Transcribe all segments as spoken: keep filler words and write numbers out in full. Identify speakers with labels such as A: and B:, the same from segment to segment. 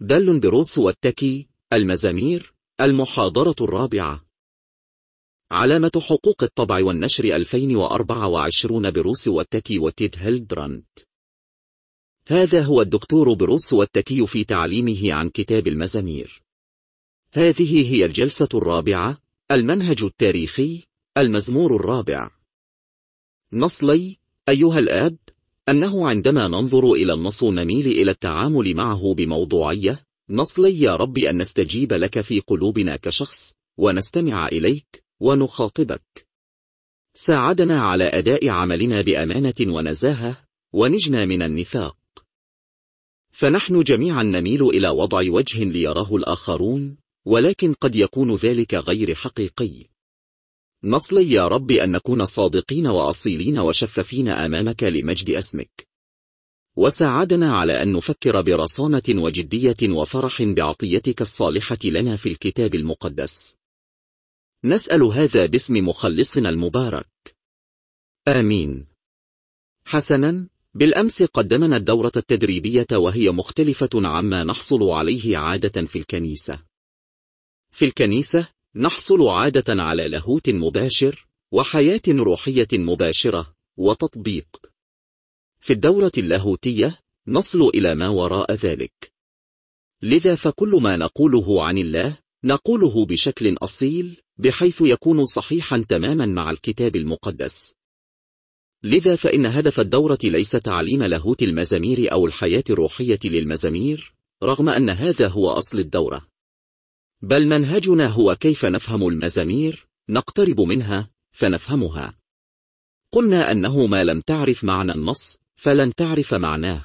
A: دال بروس والتكي. المزامير. المحاضرة الرابعة. علامة حقوق الطبع والنشر ألفين وأربعة وعشرين بروس والتكي وتيد هيلدراند. هذا هو الدكتور بروس والتكي في تعليمه عن كتاب المزامير. هذه هي الجلسة الرابعة. المنهج التاريخي. المزمور الرابع. نصلي. أيها الآب، أنه عندما ننظر إلى النص نميل إلى التعامل معه بموضوعية. نصلي يا رب أن نستجيب لك في قلوبنا كشخص، ونستمع إليك ونخاطبك. ساعدنا على أداء عملنا بأمانة ونزاهة، ونجنا من النفاق. فنحن جميعا نميل إلى وضع وجه ليراه الآخرون، ولكن قد يكون ذلك غير حقيقي. نصلي يا رب أن نكون صادقين وأصيلين وشفافين أمامك لمجد اسمك. وساعدنا على أن نفكر برصانة وجدية وفرح بعطيتك الصالحة لنا في الكتاب المقدس. نسأل هذا باسم مخلصنا المبارك. آمين. حسنا، بالأمس قدمنا الدورة التدريبية وهي مختلفة عما نحصل عليه عادة في الكنيسة. في الكنيسة نحصل عادة على لاهوت مباشر وحياة روحية مباشرة وتطبيق. في الدورة اللاهوتية نصل إلى ما وراء ذلك. لذا فكل ما نقوله عن الله نقوله بشكل أصيل، بحيث يكون صحيحا تماما مع الكتاب المقدس. لذا فإن هدف الدورة ليس تعليم لاهوت المزامير أو الحياة الروحية للمزامير، رغم أن هذا هو أصل الدورة، بل منهجنا هو كيف نفهم المزامير، نقترب منها فنفهمها. قلنا أنه ما لم تعرف معنى النص فلن تعرف معناه.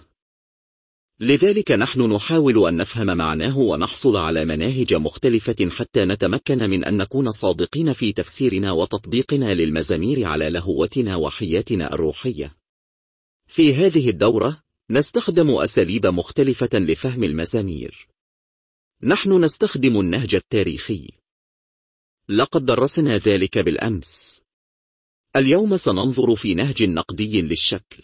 A: لذلك نحن نحاول أن نفهم معناه ونحصل على مناهج مختلفة حتى نتمكن من أن نكون صادقين في تفسيرنا وتطبيقنا للمزامير على لهوتنا وحياتنا الروحية. في هذه الدورة نستخدم أساليب مختلفة لفهم المزامير. نحن نستخدم النهج التاريخي. لقد درسنا ذلك بالأمس. اليوم سننظر في نهج نقدي للشكل.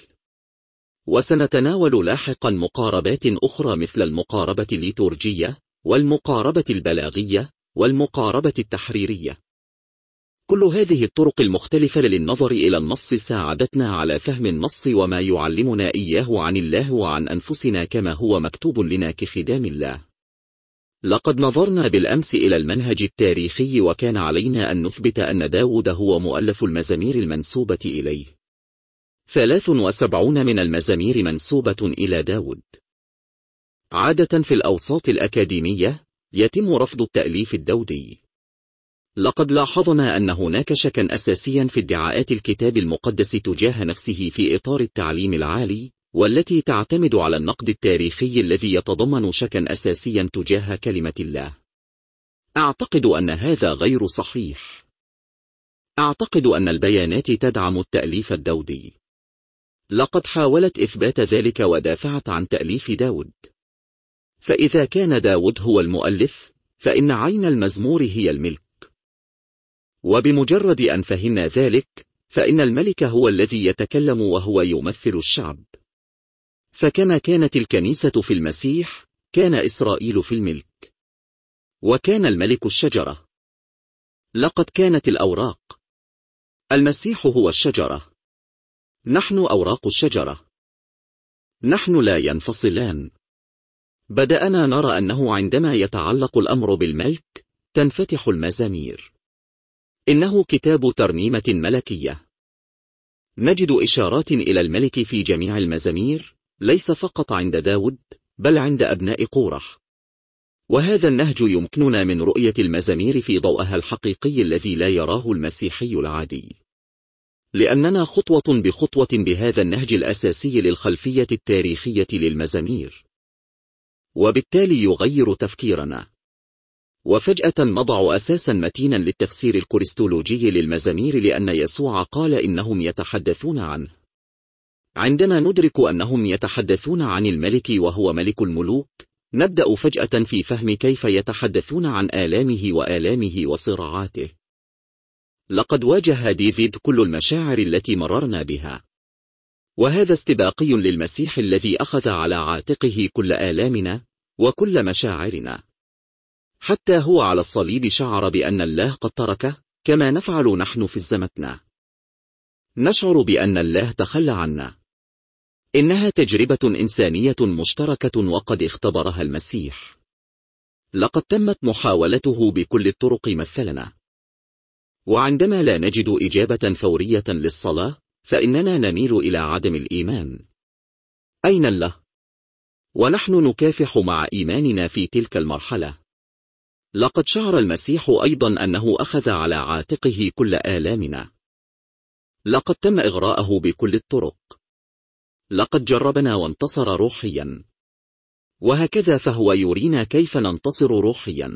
A: وسنتناول لاحقا مقاربات أخرى مثل المقاربة الليتورجية، والمقاربة البلاغية، والمقاربة التحريرية. كل هذه الطرق المختلفة للنظر إلى النص ساعدتنا على فهم النص وما يعلمنا إياه عن الله وعن أنفسنا كما هو مكتوب لنا كخدام الله. لقد نظرنا بالأمس إلى المنهج التاريخي، وكان علينا أن نثبت أن داود هو مؤلف المزامير المنسوبة إليه. ثلاث وسبعون من المزامير منسوبة إلى داود. عادة في الأوساط الأكاديمية يتم رفض التأليف الداودي. لقد لاحظنا أن هناك شكا أساسيا في ادعاءات الكتاب المقدس تجاه نفسه في إطار التعليم العالي، والتي تعتمد على النقد التاريخي الذي يتضمن شكا أساسيا تجاه كلمة الله. أعتقد أن هذا غير صحيح. أعتقد أن البيانات تدعم التأليف الداودي. لقد حاولت إثبات ذلك ودافعت عن تأليف داود. فإذا كان داود هو المؤلف، فإن عين المزمور هي الملك. وبمجرد أن فهمنا ذلك، فإن الملك هو الذي يتكلم وهو يمثل الشعب. فكما كانت الكنيسة في المسيح، كان إسرائيل في الملك. وكان الملك الشجرة. لقد كانت الأوراق. المسيح هو الشجرة. نحن أوراق الشجرة. نحن لا ينفصلان. بدأنا نرى أنه عندما يتعلق الأمر بالملك تنفتح المزامير. إنه كتاب ترنيمة ملكية. نجد إشارات إلى الملك في جميع المزامير، ليس فقط عند داود، بل عند أبناء قورح. وهذا النهج يمكننا من رؤية المزامير في ضوءها الحقيقي الذي لا يراه المسيحي العادي. لأننا خطوة بخطوة بهذا النهج الأساسي للخلفية التاريخية للمزامير. وبالتالي يغير تفكيرنا. وفجأة نضع أساسا متينا للتفسير الكريستولوجي للمزامير، لأن يسوع قال إنهم يتحدثون عنه. عندما ندرك أنهم يتحدثون عن الملك وهو ملك الملوك، نبدأ فجأة في فهم كيف يتحدثون عن آلامه وآلامه وصراعاته. لقد واجه ديفيد كل المشاعر التي مررنا بها. وهذا استباقي للمسيح الذي أخذ على عاتقه كل آلامنا، وكل مشاعرنا. حتى هو على الصليب شعر بأن الله قد تركه، كما نفعل نحن في الزمتنا. نشعر بأن الله تخلى عنا. إنها تجربة إنسانية مشتركة وقد اختبرها المسيح. لقد تمت محاولته بكل الطرق مثلنا. وعندما لا نجد إجابة فورية للصلاة، فإننا نميل إلى عدم الإيمان. أين الله؟ ونحن نكافح مع إيماننا في تلك المرحلة. لقد شعر المسيح أيضا أنه أخذ على عاتقه كل آلامنا. لقد تم إغراءه بكل الطرق. لقد جربنا وانتصر روحيا. وهكذا فهو يرينا كيف ننتصر روحيا.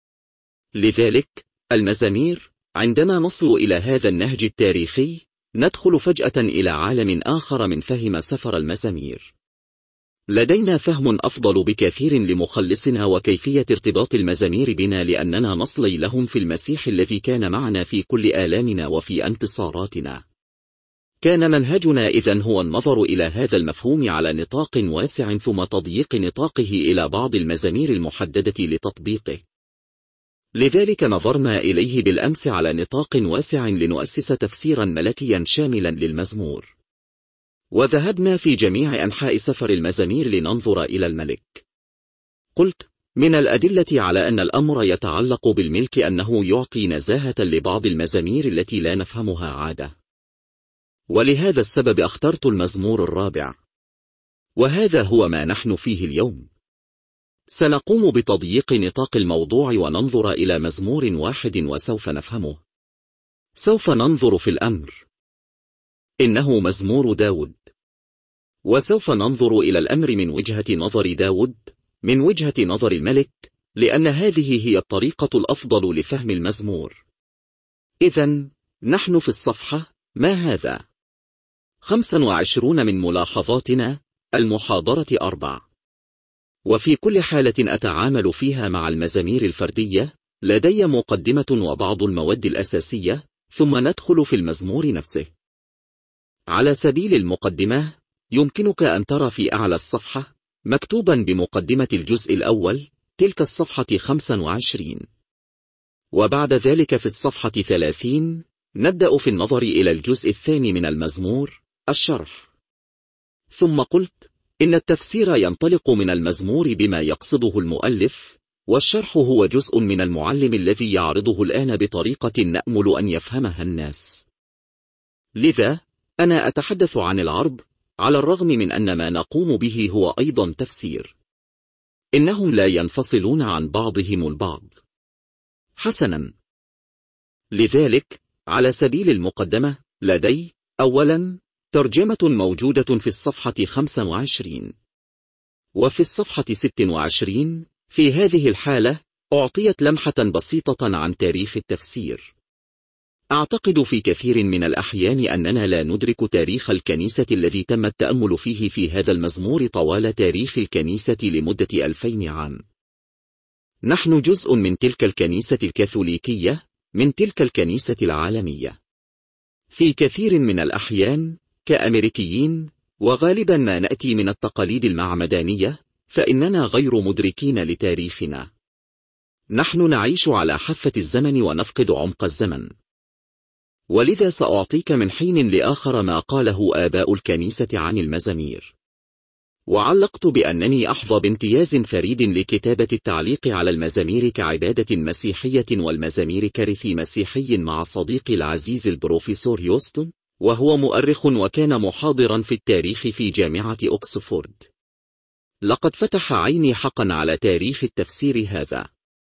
A: لذلك المزامير، عندما نصل إلى هذا النهج التاريخي، ندخل فجأة إلى عالم آخر من فهم سفر المزامير. لدينا فهم أفضل بكثير لمخلصنا وكيفية ارتباط المزامير بنا، لأننا نصلي لهم في المسيح الذي كان معنا في كل آلامنا وفي انتصاراتنا. كان منهجنا إذن هو النظر إلى هذا المفهوم على نطاق واسع، ثم تضييق نطاقه إلى بعض المزامير المحددة لتطبيقه. لذلك نظرنا إليه بالأمس على نطاق واسع لنؤسس تفسيرا ملكيا شاملا للمزمور. وذهبنا في جميع أنحاء سفر المزامير لننظر إلى الملك. قلت من الأدلة على أن الأمر يتعلق بالملك أنه يعطي نزاهة لبعض المزامير التي لا نفهمها عادة. ولهذا السبب اخترت المزمور الرابع. وهذا هو ما نحن فيه اليوم. سنقوم بتضييق نطاق الموضوع وننظر إلى مزمور واحد وسوف نفهمه. سوف ننظر في الأمر. إنه مزمور داود. وسوف ننظر إلى الأمر من وجهة نظر داود، من وجهة نظر الملك، لأن هذه هي الطريقة الأفضل لفهم المزمور. إذن نحن في الصفحة ما هذا؟ خمسة وعشرون من ملاحظاتنا، المحاضرة أربع. وفي كل حالة أتعامل فيها مع المزامير الفردية، لدي مقدمة وبعض المواد الأساسية، ثم ندخل في المزمور نفسه. على سبيل المقدمة، يمكنك أن ترى في أعلى الصفحة مكتوبا بمقدمة الجزء الأول تلك الصفحة خمسة وعشرين. وبعد ذلك في الصفحة ثلاثين نبدأ في النظر إلى الجزء الثاني من المزمور، الشرح. ثم قلت إن التفسير ينطلق من المزمور بما يقصده المؤلف، والشرح هو جزء من المعلم الذي يعرضه الآن بطريقة نأمل أن يفهمها الناس. لذا أنا أتحدث عن العرض، على الرغم من أن ما نقوم به هو أيضا تفسير. إنهم لا ينفصلون عن بعضهم البعض. حسنا. لذلك على سبيل المقدمة، لدي أولا ترجمة موجودة في الصفحة خمسة وعشرين. وفي الصفحة ستة وعشرين في هذه الحالة أعطيت لمحة بسيطة عن تاريخ التفسير. أعتقد في كثير من الأحيان أننا لا ندرك تاريخ الكنيسة الذي تم التأمل فيه في هذا المزمور طوال تاريخ الكنيسة لمدة ألفين عام. نحن جزء من تلك الكنيسة الكاثوليكية، من تلك الكنيسة العالمية. في كثير من الأحيان كأمريكيين، وغالبا ما نأتي من التقاليد المعمدانية، فإننا غير مدركين لتاريخنا. نحن نعيش على حافة الزمن ونفقد عمق الزمن. ولذا سأعطيك من حين لآخر ما قاله آباء الكنيسة عن المزامير. وعلقت بأنني أحظى بامتياز فريد لكتابة التعليق على المزامير كعبادة مسيحية، والمزامير كرثي مسيحي، مع صديقي العزيز البروفيسور يوستن، وهو مؤرخ وكان محاضرا في التاريخ في جامعة أكسفورد. لقد فتح عيني حقا على تاريخ التفسير هذا.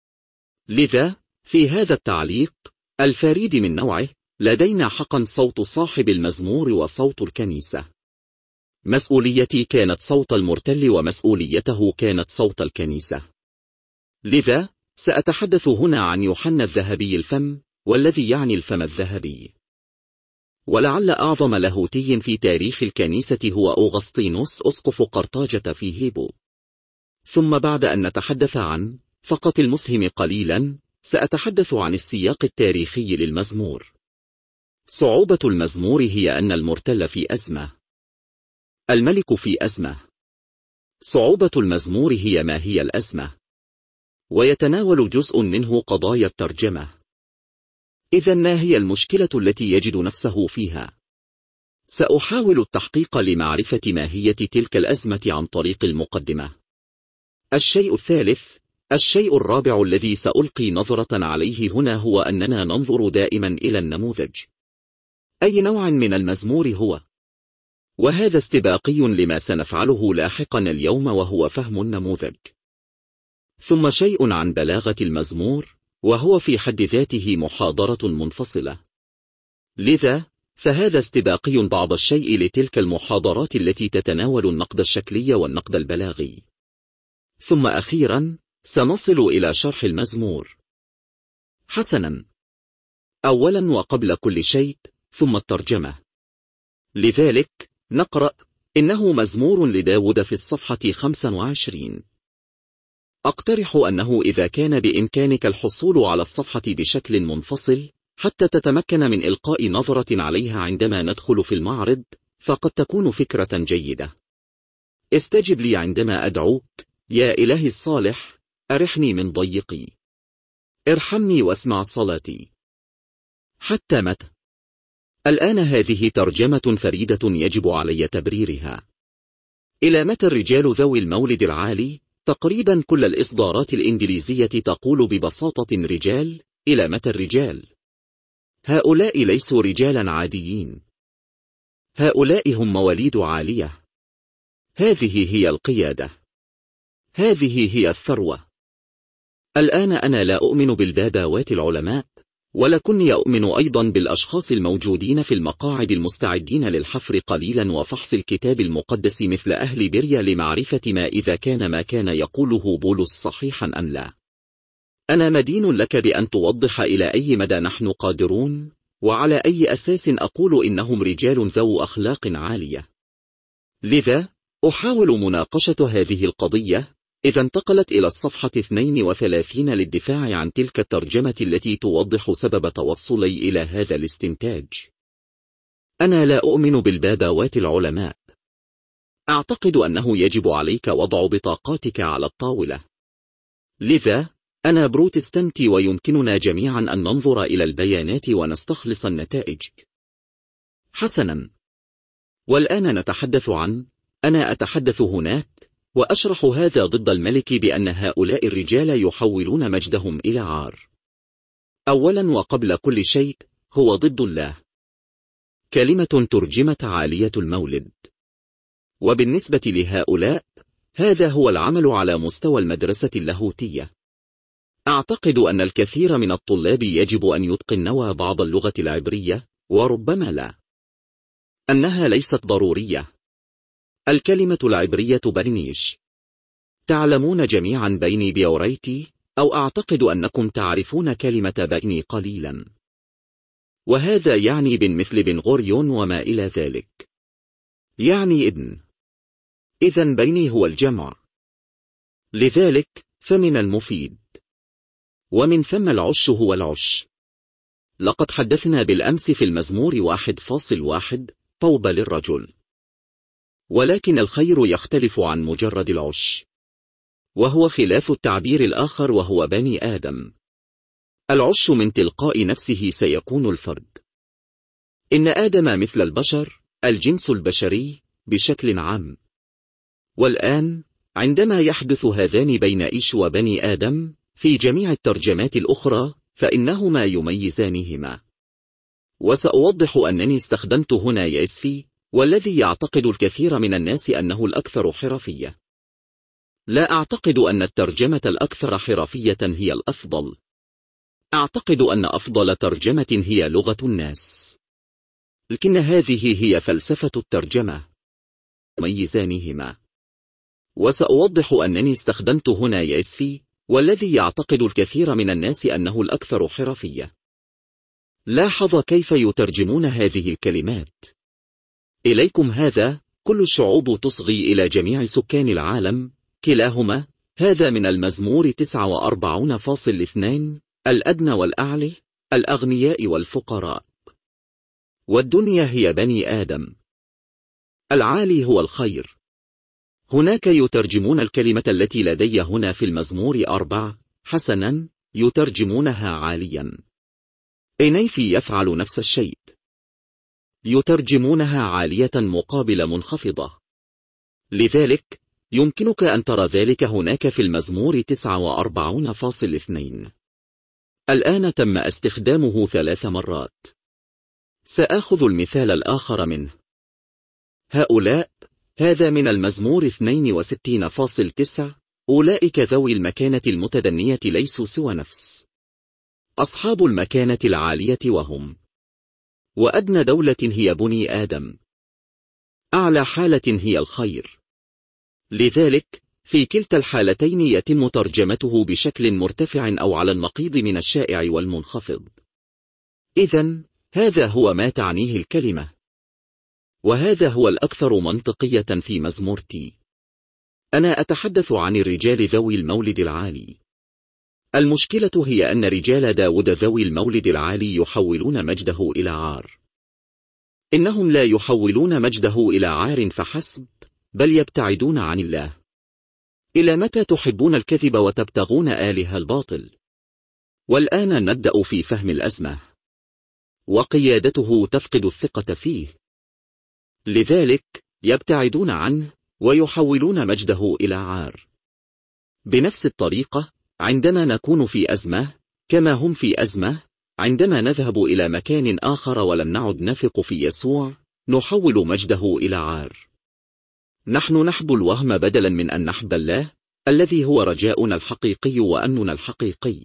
A: لذا في هذا التعليق الفريد من نوعه، لدينا حقا صوت صاحب المزمور وصوت الكنيسة. مسؤوليتي كانت صوت المرتل، ومسؤوليته كانت صوت الكنيسة. لذا سأتحدث هنا عن يوحنا الذهبي الفم، والذي يعني الفم الذهبي. ولعل أعظم لاهوتي في تاريخ الكنيسة هو أوغسطينوس أسقف قرطاجة في هيبو. ثم بعد أن نتحدث عن فقط المسهم قليلا، سأتحدث عن السياق التاريخي للمزمور. صعوبة المزمور هي أن المرتل في أزمة. الملك في أزمة. صعوبة المزمور هي ما هي الأزمة، ويتناول جزء منه قضايا الترجمة. إذن ما هي المشكلة التي يجد نفسه فيها؟ سأحاول التحقيق لمعرفة ماهية تلك الأزمة عن طريق المقدمة. الشيء الثالث، الشيء الرابع الذي سألقي نظرة عليه هنا هو أننا ننظر دائما إلى النموذج. أي نوع من المزمور هو؟ وهذا استباقي لما سنفعله لاحقا اليوم، وهو فهم النموذج. ثم شيء عن بلاغة المزمور، وهو في حد ذاته محاضرة منفصلة. لذا فهذا استباقي بعض الشيء لتلك المحاضرات التي تتناول النقد الشكلي والنقد البلاغي. ثم أخيرا سنصل إلى شرح المزمور. حسنا، أولا وقبل كل شيء ثم الترجمة. لذلك نقرأ: إنه مزمور لداود في الصفحة خمسة وعشرين. أقترح أنه إذا كان بإمكانك الحصول على الصفحة بشكل منفصل حتى تتمكن من إلقاء نظرة عليها عندما ندخل في المعرض، فقد تكون فكرة جيدة. استجب لي عندما أدعوك: يا إلهي الصالح، أرحني من ضيقي، ارحمني واسمع صلاتي. حتى متى؟ الآن هذه ترجمة فريدة يجب علي تبريرها. إلى متى الرجال ذوي المولد العالي؟ تقريبا كل الإصدارات الإنجليزية تقول ببساطة رجال. إلى متى الرجال؟ هؤلاء ليسوا رجالا عاديين، هؤلاء هم مواليد عالية. هذه هي القيادة، هذه هي الثروة. الآن أنا لا أؤمن بالبابوات العلماء، ولكني أؤمن أيضا بالأشخاص الموجودين في المقاعد المستعدين للحفر قليلا وفحص الكتاب المقدس مثل أهل بريا لمعرفة ما إذا كان ما كان يقوله بولس صحيحا أم لا. أنا مدين لك بأن توضح إلى أي مدى نحن قادرون، وعلى أي أساس أقول إنهم رجال ذو أخلاق عالية. لذا أحاول مناقشة هذه القضية إذا انتقلت إلى الصفحة اثنين وثلاثين للدفاع عن تلك الترجمة التي توضح سبب توصلي إلى هذا الاستنتاج. أنا لا أؤمن بالبابوات العلماء. أعتقد أنه يجب عليك وضع بطاقاتك على الطاولة. لذا أنا بروتستانتي، ويمكننا جميعا أن ننظر إلى البيانات ونستخلص النتائج. حسنا، والآن نتحدث عن أنا أتحدث هناك وأشرح هذا ضد الملك بأن هؤلاء الرجال يحولون مجدهم إلى عار. أولا وقبل كل شيء هو ضد الله. كلمة ترجمت عالية المولد. وبالنسبة لهؤلاء هذا هو العمل على مستوى المدرسة اللاهوتية. أعتقد أن الكثير من الطلاب يجب أن يتقنوا بعض اللغة العبرية، وربما لا. أنها ليست ضرورية. الكلمة العبرية برنيش. تعلمون جميعا بيني بيوريتي، أو أعتقد أنكم تعرفون كلمة بيني قليلا، وهذا يعني بن مثل بن غوريون وما إلى ذلك، يعني ابن. إذن بيني هو الجمع. لذلك فمن المفيد، ومن ثم العش هو العش. لقد حدثنا بالأمس في المزمور واحد فاصل واحد طوبى للرجل، ولكن الخير يختلف عن مجرد العش، وهو خلاف التعبير الآخر وهو بني آدم. العش من تلقاء نفسه سيكون الفرد. إن آدم مثل البشر، الجنس البشري بشكل عام. والآن عندما يحدث هذان بين إيش وبني آدم في جميع الترجمات الأخرى فإنهما يميزانهما. وسأوضح أنني استخدمت هنا يسفي، والذي يعتقد الكثير من الناس أنه الأكثر حرفية. لا أعتقد أن الترجمة الأكثر حرفية هي الأفضل. أعتقد أن أفضل ترجمة هي لغة الناس. لكن هذه هي فلسفة الترجمة، ميزانهما. وسأوضح أنني استخدمت هنا يسفي، والذي يعتقد الكثير من الناس أنه الأكثر حرفية. لاحظ كيف يترجمون هذه الكلمات. إليكم هذا، كل الشعوب تصغي إلى جميع سكان العالم، كلاهما. هذا من المزمور تسعة وأربعين فاصل اثنين، الأدنى والأعلى، الأغنياء والفقراء. والدنيا هي بني آدم. العالي هو الخير. هناك يترجمون الكلمة التي لدي هنا في المزمور أربع حسنا، يترجمونها عاليا. إنيفي يفعل نفس الشيء، يترجمونها عالية مقابل منخفضة. لذلك يمكنك أن ترى ذلك هناك في المزمور تسعة وأربعين فاصل اثنين. الآن تم استخدامه ثلاث مرات. سأخذ المثال الآخر منه. هؤلاء، هذا من المزمور اثنين وستين فاصل تسعة. أولئك ذوي المكانة المتدنية ليسوا سوى نفس أصحاب المكانة العالية، وهم وأدنى دولة هي بني آدم، أعلى حالة هي الخير. لذلك في كلتا الحالتين يتم ترجمته بشكل مرتفع أو على النقيض من الشائع والمنخفض. إذن هذا هو ما تعنيه الكلمة، وهذا هو الأكثر منطقية في مزمور تي. أنا أتحدث عن الرجال ذوي المولد العالي. المشكلة هي أن رجال داود ذوي المولد العالي يحولون مجده إلى عار. إنهم لا يحولون مجده إلى عار فحسب، بل يبتعدون عن الله. إلى متى تحبون الكذب وتبتغون آله الباطل؟ والآن نبدأ في فهم الأزمة، وقيادته تفقد الثقة فيه. لذلك يبتعدون عنه ويحولون مجده إلى عار. بنفس الطريقة عندما نكون في أزمة، كما هم في أزمة، عندما نذهب إلى مكان آخر ولم نعد نثق في يسوع، نحول مجده إلى عار. نحن نحب الوهم بدلا من أن نحب الله، الذي هو رجاؤنا الحقيقي وأمننا الحقيقي.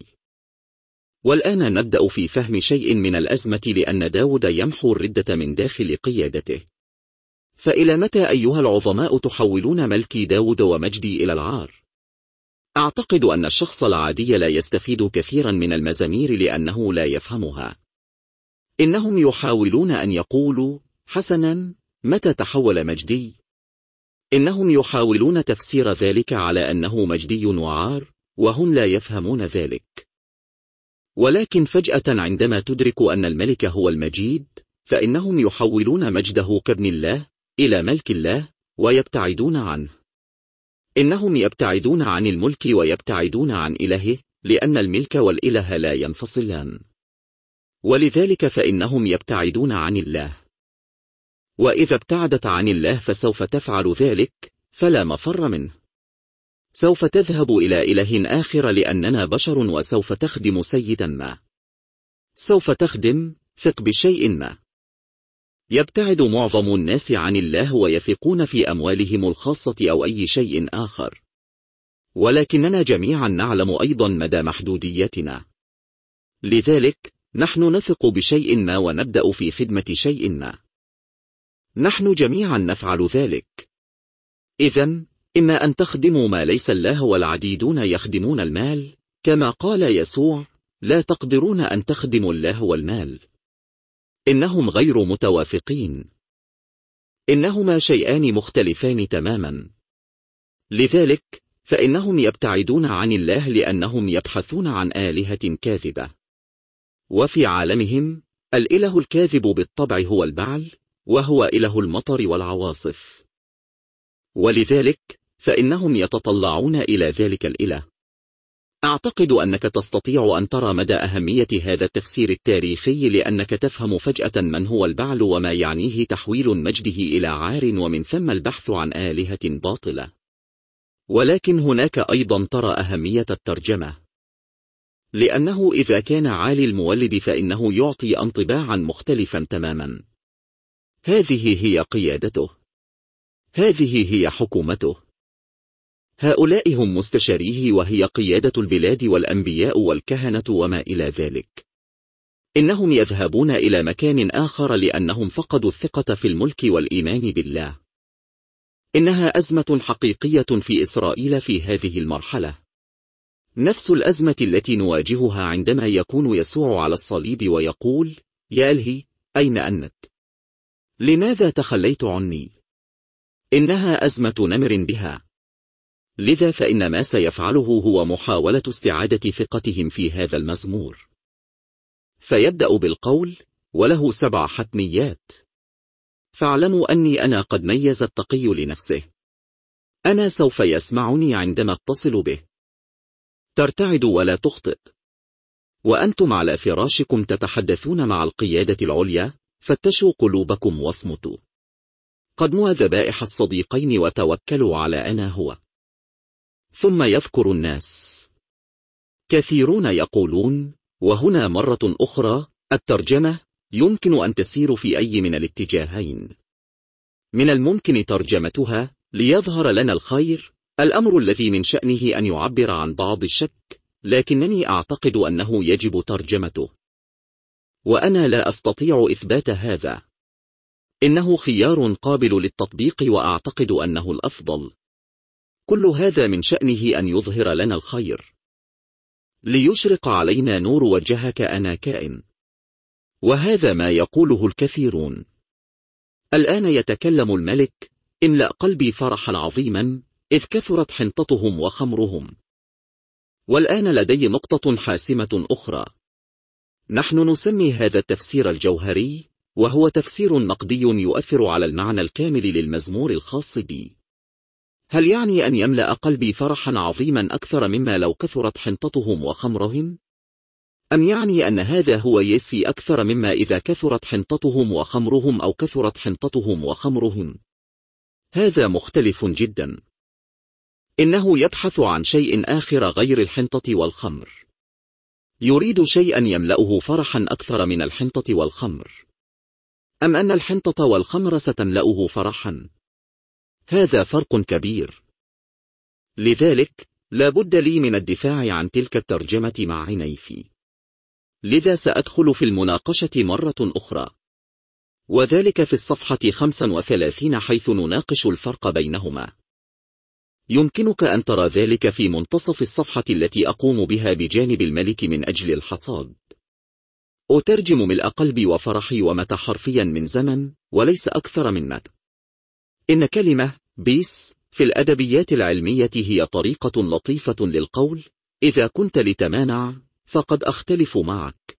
A: والآن نبدأ في فهم شيء من الأزمة، لأن داود يمحو الردة من داخل قيادته. فإلى متى أيها العظماء تحولون ملكي داود ومجدي إلى العار؟ أعتقد أن الشخص العادي لا يستفيد كثيرا من المزامير لأنه لا يفهمها. إنهم يحاولون أن يقولوا حسنا، متى تحول مجدي؟ إنهم يحاولون تفسير ذلك على أنه مجدي وعار، وهم لا يفهمون ذلك. ولكن فجأة عندما تدرك أن الملك هو المجيد، فإنهم يحولون مجده كابن الله إلى ملك الله ويبتعدون عنه. إنهم يبتعدون عن الملك ويبتعدون عن إلهه، لأن الملك والإله لا ينفصلان. ولذلك فإنهم يبتعدون عن الله. وإذا ابتعدت عن الله فسوف تفعل ذلك، فلا مفر منه. سوف تذهب إلى إله آخر لأننا بشر، وسوف تخدم سيدا ما. سوف تخدم، ثق بشيء ما. يبتعد معظم الناس عن الله ويثقون في أموالهم الخاصة أو أي شيء آخر. ولكننا جميعا نعلم أيضا مدى محدوديتنا. لذلك نحن نثق بشيء ما ونبدأ في خدمة شيء ما. نحن جميعا نفعل ذلك. إذن إما أن تخدموا ما ليس الله، والعديدون يخدمون المال، كما قال يسوع: لا تقدرون أن تخدموا الله والمال. إنهم غير متوافقين. إنهما شيئان مختلفان تماما. لذلك فإنهم يبتعدون عن الله لأنهم يبحثون عن آلهة كاذبة. وفي عالمهم الإله الكاذب بالطبع هو البعل، وهو إله المطر والعواصف. ولذلك فإنهم يتطلعون إلى ذلك الإله. أعتقد أنك تستطيع أن ترى مدى أهمية هذا التفسير التاريخي، لأنك تفهم فجأة من هو البعل وما يعنيه تحويل مجده إلى عار، ومن ثم البحث عن آلهة باطلة. ولكن هناك أيضا ترى أهمية الترجمة، لأنه إذا كان عالي المولد فإنه يعطي انطباعا مختلفا تماما. هذه هي قيادته. هذه هي حكومته. هؤلاء هم مستشاريه، وهي قيادة البلاد والأنبياء والكهنة وما إلى ذلك. إنهم يذهبون إلى مكان آخر لأنهم فقدوا الثقة في الملك والإيمان بالله. إنها أزمة حقيقية في إسرائيل في هذه المرحلة، نفس الأزمة التي نواجهها عندما يكون يسوع على الصليب ويقول: يا إلهي أين أنت؟ لماذا تخليت عني؟ إنها أزمة نمر بها. لذا فإن ما سيفعله هو محاولة استعادة ثقتهم في هذا المزمور. فيبدأ بالقول: وله سبع حتميات. فاعلموا أني أنا قد ميز التقي لنفسه. أنا سوف يسمعني عندما اتصل به. ترتعد ولا تخطئ. وأنتم على فراشكم تتحدثون مع القيادة العليا، فتشوا قلوبكم واصمتوا. قدموا ذبائح الصديقين وتوكلوا على أنا هو. ثم يذكر الناس. كثيرون يقولون، وهنا مرة أخرى الترجمة يمكن أن تسير في أي من الاتجاهين. من الممكن ترجمتها ليظهر لنا الخير، الأمر الذي من شأنه أن يعبر عن بعض الشك، لكنني أعتقد أنه يجب ترجمته. وأنا لا أستطيع إثبات هذا. إنه خيار قابل للتطبيق وأعتقد أنه الأفضل. كل هذا من شأنه أن يظهر لنا الخير. ليشرق علينا نور وجهك أنا كائن. وهذا ما يقوله الكثيرون. الآن يتكلم الملك، املأ قلبي فرحا عظيما، إذ كثرت حنطتهم وخمرهم. والآن لدي نقطة حاسمة أخرى. نحن نسمي هذا التفسير الجوهري، وهو تفسير نقدي يؤثر على المعنى الكامل للمزمور الخاص بي. هل يعني أن يملأ قلبي فرحا عظيما أكثر مما لو كثرت حنطتهم وخمرهم؟ أم يعني أن هذا هو يسفي أكثر مما إذا كثرت حنطتهم وخمرهم أو كثرت حنطتهم وخمرهم؟ هذا مختلف جدا. إنه يبحث عن شيء آخر غير الحنطة والخمر. يريد شيئا يملأه فرحا أكثر من الحنطة والخمر. أم أن الحنطة والخمر ستملأه فرحا؟ هذا فرق كبير. لذلك لا بد لي من الدفاع عن تلك الترجمة مع عنيفي. لذا سأدخل في المناقشة مرة أخرى، وذلك في الصفحة خمسة وثلاثين حيث نناقش الفرق بينهما. يمكنك أن ترى ذلك في منتصف الصفحة التي أقوم بها بجانب الملك من أجل الحصاد. أترجم ملء قلبي وفرحي ومتى حرفيا من زمن، وليس أكثر من متى. إن كلمة بيس في الأدبيات العلمية هي طريقة لطيفة للقول. إذا كنت لتمانع فقد أختلف معك.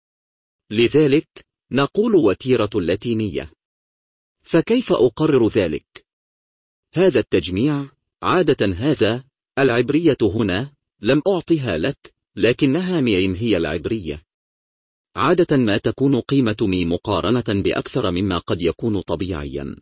A: لذلك نقول وتيرة اللاتينية. فكيف أقرر ذلك؟ هذا التجميع عادة هذا العبرية هنا لم أعطها لك، لكنها ميم هي العبرية. عادة ما تكون قيمة مي مقارنة بأكثر مما قد يكون طبيعيا.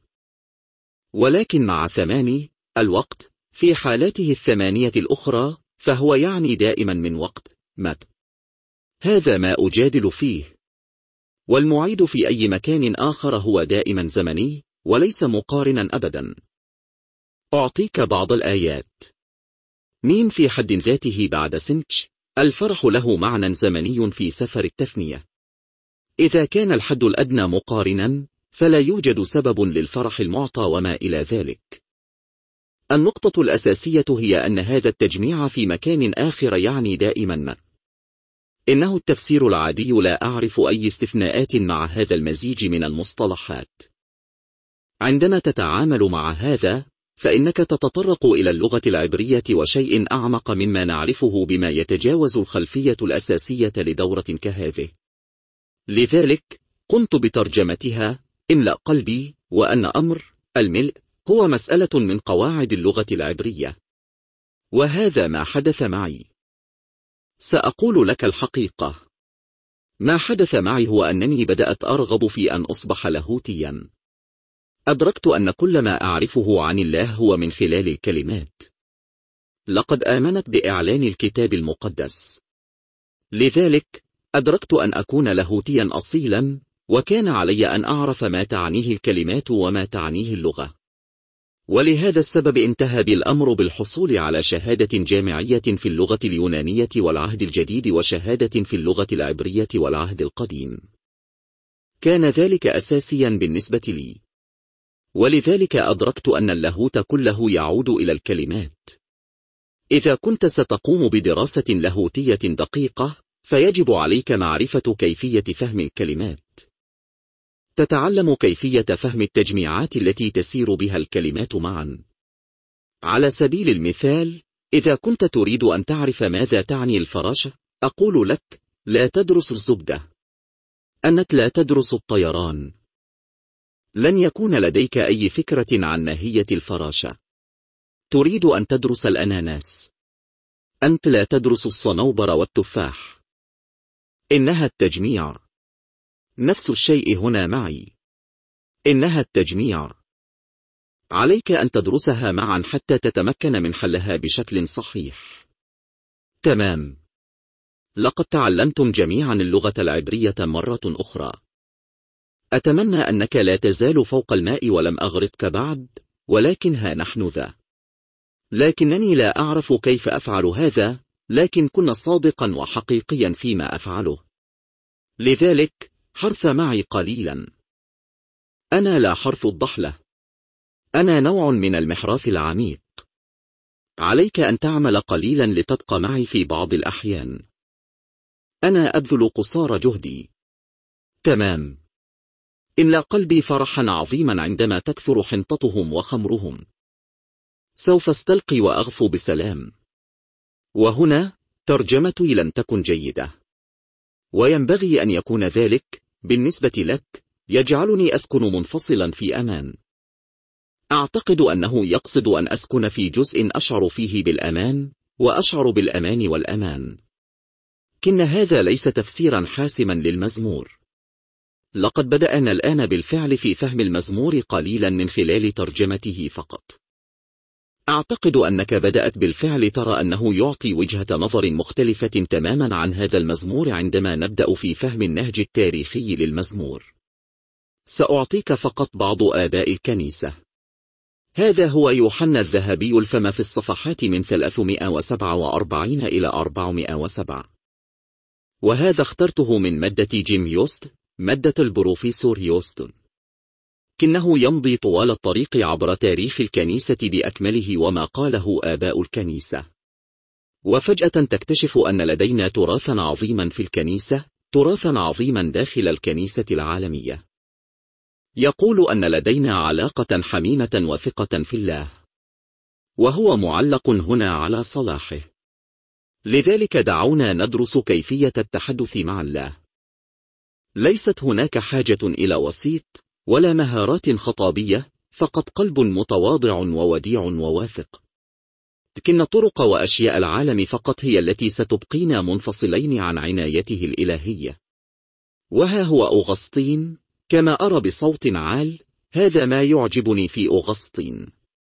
A: ولكن مع ثماني الوقت في حالاته الثمانية الأخرى فهو يعني دائما من وقت مت. هذا ما أجادل فيه. والمعيد في أي مكان آخر هو دائما زمني وليس مقارنا أبدا. أعطيك بعض الآيات. مين في حد ذاته بعد سنتش، الفرح له معنى زمني في سفر التثنية. إذا كان الحد الأدنى مقارنا فلا يوجد سبب للفرح المعطى وما إلى ذلك. النقطة الأساسية هي أن هذا التجميع في مكان آخر يعني دائما ما. إنه التفسير العادي، لا أعرف أي استثناءات مع هذا المزيج من المصطلحات. عندما تتعامل مع هذا فإنك تتطرق إلى اللغة العبرية وشيء أعمق مما نعرفه بما يتجاوز الخلفية الأساسية لدورة كهذه. لذلك قمت بترجمتها املأ قلبي، وأن أمر الملء هو مسألة من قواعد اللغة العبرية. وهذا ما حدث معي. سأقول لك الحقيقة. ما حدث معي هو أنني بدأت أرغب في أن أصبح لاهوتيا. أدركت أن كل ما أعرفه عن الله هو من خلال الكلمات. لقد آمنت بإعلان الكتاب المقدس. لذلك أدركت أن أكون لاهوتيا أصيلا، وكان علي أن أعرف ما تعنيه الكلمات وما تعنيه اللغة. ولهذا السبب انتهى بالأمر بالحصول على شهادة جامعية في اللغة اليونانية والعهد الجديد وشهادة في اللغة العبرية والعهد القديم. كان ذلك أساسيا بالنسبة لي. ولذلك أدركت أن اللاهوت كله يعود إلى الكلمات. إذا كنت ستقوم بدراسة لاهوتية دقيقة فيجب عليك معرفة كيفية فهم الكلمات. تتعلم كيفية فهم التجميعات التي تسير بها الكلمات معا. على سبيل المثال، إذا كنت تريد أن تعرف ماذا تعني الفراشة، أقول لك لا تدرس الزبدة. أنك لا تدرس الطيران. لن يكون لديك أي فكرة عن ماهية الفراشة. تريد أن تدرس الأناناس. أنت لا تدرس الصنوبر والتفاح. إنها التجميع. نفس الشيء هنا معي. إنها التجميع. عليك أن تدرسها معا حتى تتمكن من حلها بشكل صحيح. تمام. لقد تعلمتم جميعا اللغة العبرية مرة أخرى. أتمنى أنك لا تزال فوق الماء ولم أغرقك بعد، ولكن ها نحن ذا. لكنني لا أعرف كيف أفعل هذا، لكن كن صادقا وحقيقيا فيما أفعله. لذلك حرث معي قليلا. أنا لا حرث الضحلة. أنا نوع من المحراث العميق. عليك أن تعمل قليلا لتبقى معي في بعض الأحيان. أنا أبذل قصارى جهدي. تمام. إملأ قلبي فرحا عظيما عندما تكثر حنطتهم وخمرهم. سوف استلقي وأغفو بسلام. وهنا ترجمتي لن تكن جيدة، وينبغي أن يكون ذلك بالنسبة لك. يجعلني أسكن منفصلا في أمان. أعتقد أنه يقصد أن أسكن في جزء أشعر فيه بالأمان، وأشعر بالأمان والأمان. كن هذا ليس تفسيرا حاسما للمزمور. لقد بدأنا الآن بالفعل في فهم المزمور قليلا من خلال ترجمته فقط. أعتقد أنك بدأت بالفعل ترى أنه يعطي وجهة نظر مختلفة تماما عن هذا المزمور عندما نبدأ في فهم النهج التاريخي للمزمور. سأعطيك فقط بعض آباء الكنيسة. هذا هو يوحنا الذهبي الفم في الصفحات من ثلاثمائة وسبعة وأربعين إلى أربعمائة وسبعة. وهذا اخترته من مادة جيم يوست، مادة البروفيسور يوستون. كنه يمضي طوال الطريق عبر تاريخ الكنيسة بأكمله وما قاله آباء الكنيسة. وفجأة تكتشف أن لدينا تراثا عظيما في الكنيسة، تراثا عظيما داخل الكنيسة العالمية. يقول أن لدينا علاقة حميمة وثقة في الله، وهو معلق هنا على صلاحه. لذلك دعونا ندرس كيفية التحدث مع الله. ليست هناك حاجة إلى وسيط ولا مهارات خطابية، فقط قلب متواضع ووديع وواثق. لكن طرق وأشياء العالم فقط هي التي ستبقينا منفصلين عن عنايته الإلهية. وها هو أغسطين، كما أرى بصوت عال. هذا ما يعجبني في أغسطين،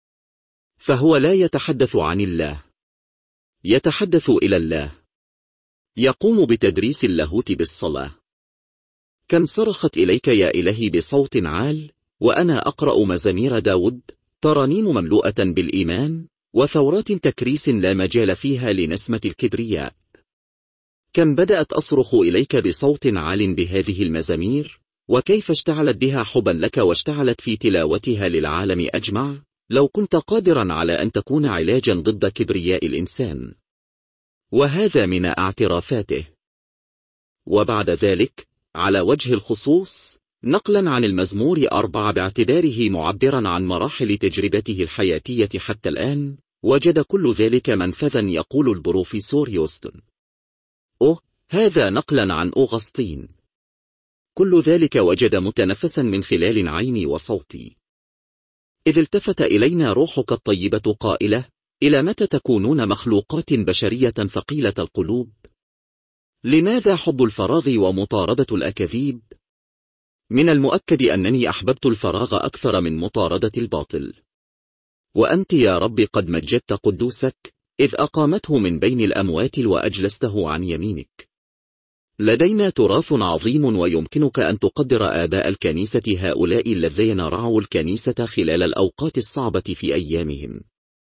A: فهو لا يتحدث عن الله، يتحدث إلى الله. يقوم بتدريس اللاهوت بالصلاة. كم صرخت إليك يا إلهي بصوت عال، وأنا أقرأ مزامير داود، ترانيم مملوءة بالإيمان، وثورات تكريس لا مجال فيها لنسمة الكبرياء. كم بدأت أصرخ إليك بصوت عال بهذه المزامير، وكيف اشتعلت بها حبا لك واشتعلت في تلاوتها للعالم أجمع. لو كنت قادرا على أن تكون علاجا ضد كبرياء الإنسان. وهذا من اعترافاته. وبعد ذلك على وجه الخصوص نقلا عن المزمور أربعة باعتباره معبرا عن مراحل تجربته الحياتية حتى الآن، وجد كل ذلك منفذا. يقول البروفيسور يوستون. أوه، هذا نقلا عن أغسطين. كل ذلك وجد متنفسا من خلال عيني وصوتي. إذ التفت إلينا روحك الطيبة قائلة: إلى متى تكونون مخلوقات بشرية ثقيلة القلوب؟ لماذا حب الفراغ ومطاردة الأكاذيب؟ من المؤكد أنني أحببت الفراغ أكثر من مطاردة الباطل. وأنت يا رب قد مجدت قدوسك، إذ أقامته من بين الأموات وأجلسته عن يمينك. لدينا تراث عظيم، ويمكنك أن تقدر آباء الكنيسة هؤلاء الذين رعوا الكنيسة خلال الأوقات الصعبة في أيامهم.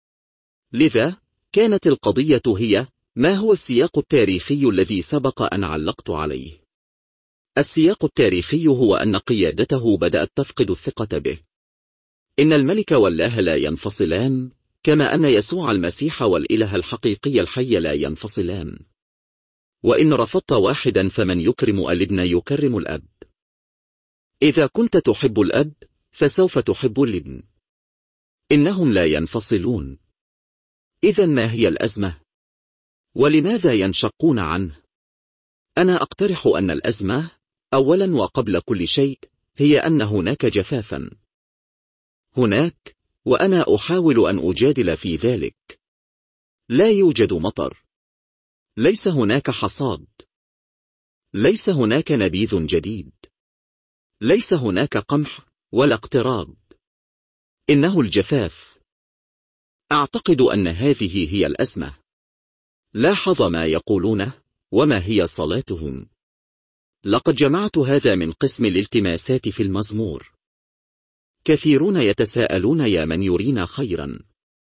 A: لذا كانت القضية هي: ما هو السياق التاريخي الذي سبق أن علقت عليه؟ السياق التاريخي هو أن قيادته بدأت تفقد الثقة به. إن الملك والله لا ينفصلان، كما أن يسوع المسيح والإله الحقيقي الحي لا ينفصلان. وإن رفضت واحدا فمن يكرم الابن يكرم الأب. إذا كنت تحب الأب فسوف تحب الابن. إنهم لا ينفصلون. إذن ما هي الأزمة؟ ولماذا ينشقون عنه؟ أنا أقترح أن الأزمة أولا وقبل كل شيء هي أن هناك جفافا. هناك وأنا أحاول أن أجادل في ذلك. لا يوجد مطر. ليس هناك حصاد. ليس هناك نبيذ جديد. ليس هناك قمح ولا اقتراض. إنه الجفاف. أعتقد أن هذه هي الأزمة. لاحظ ما يقولونه وما هي صلاتهم. لقد جمعت هذا من قسم الالتماسات في المزمور. كثيرون يتساءلون يا من يرينا خيرا.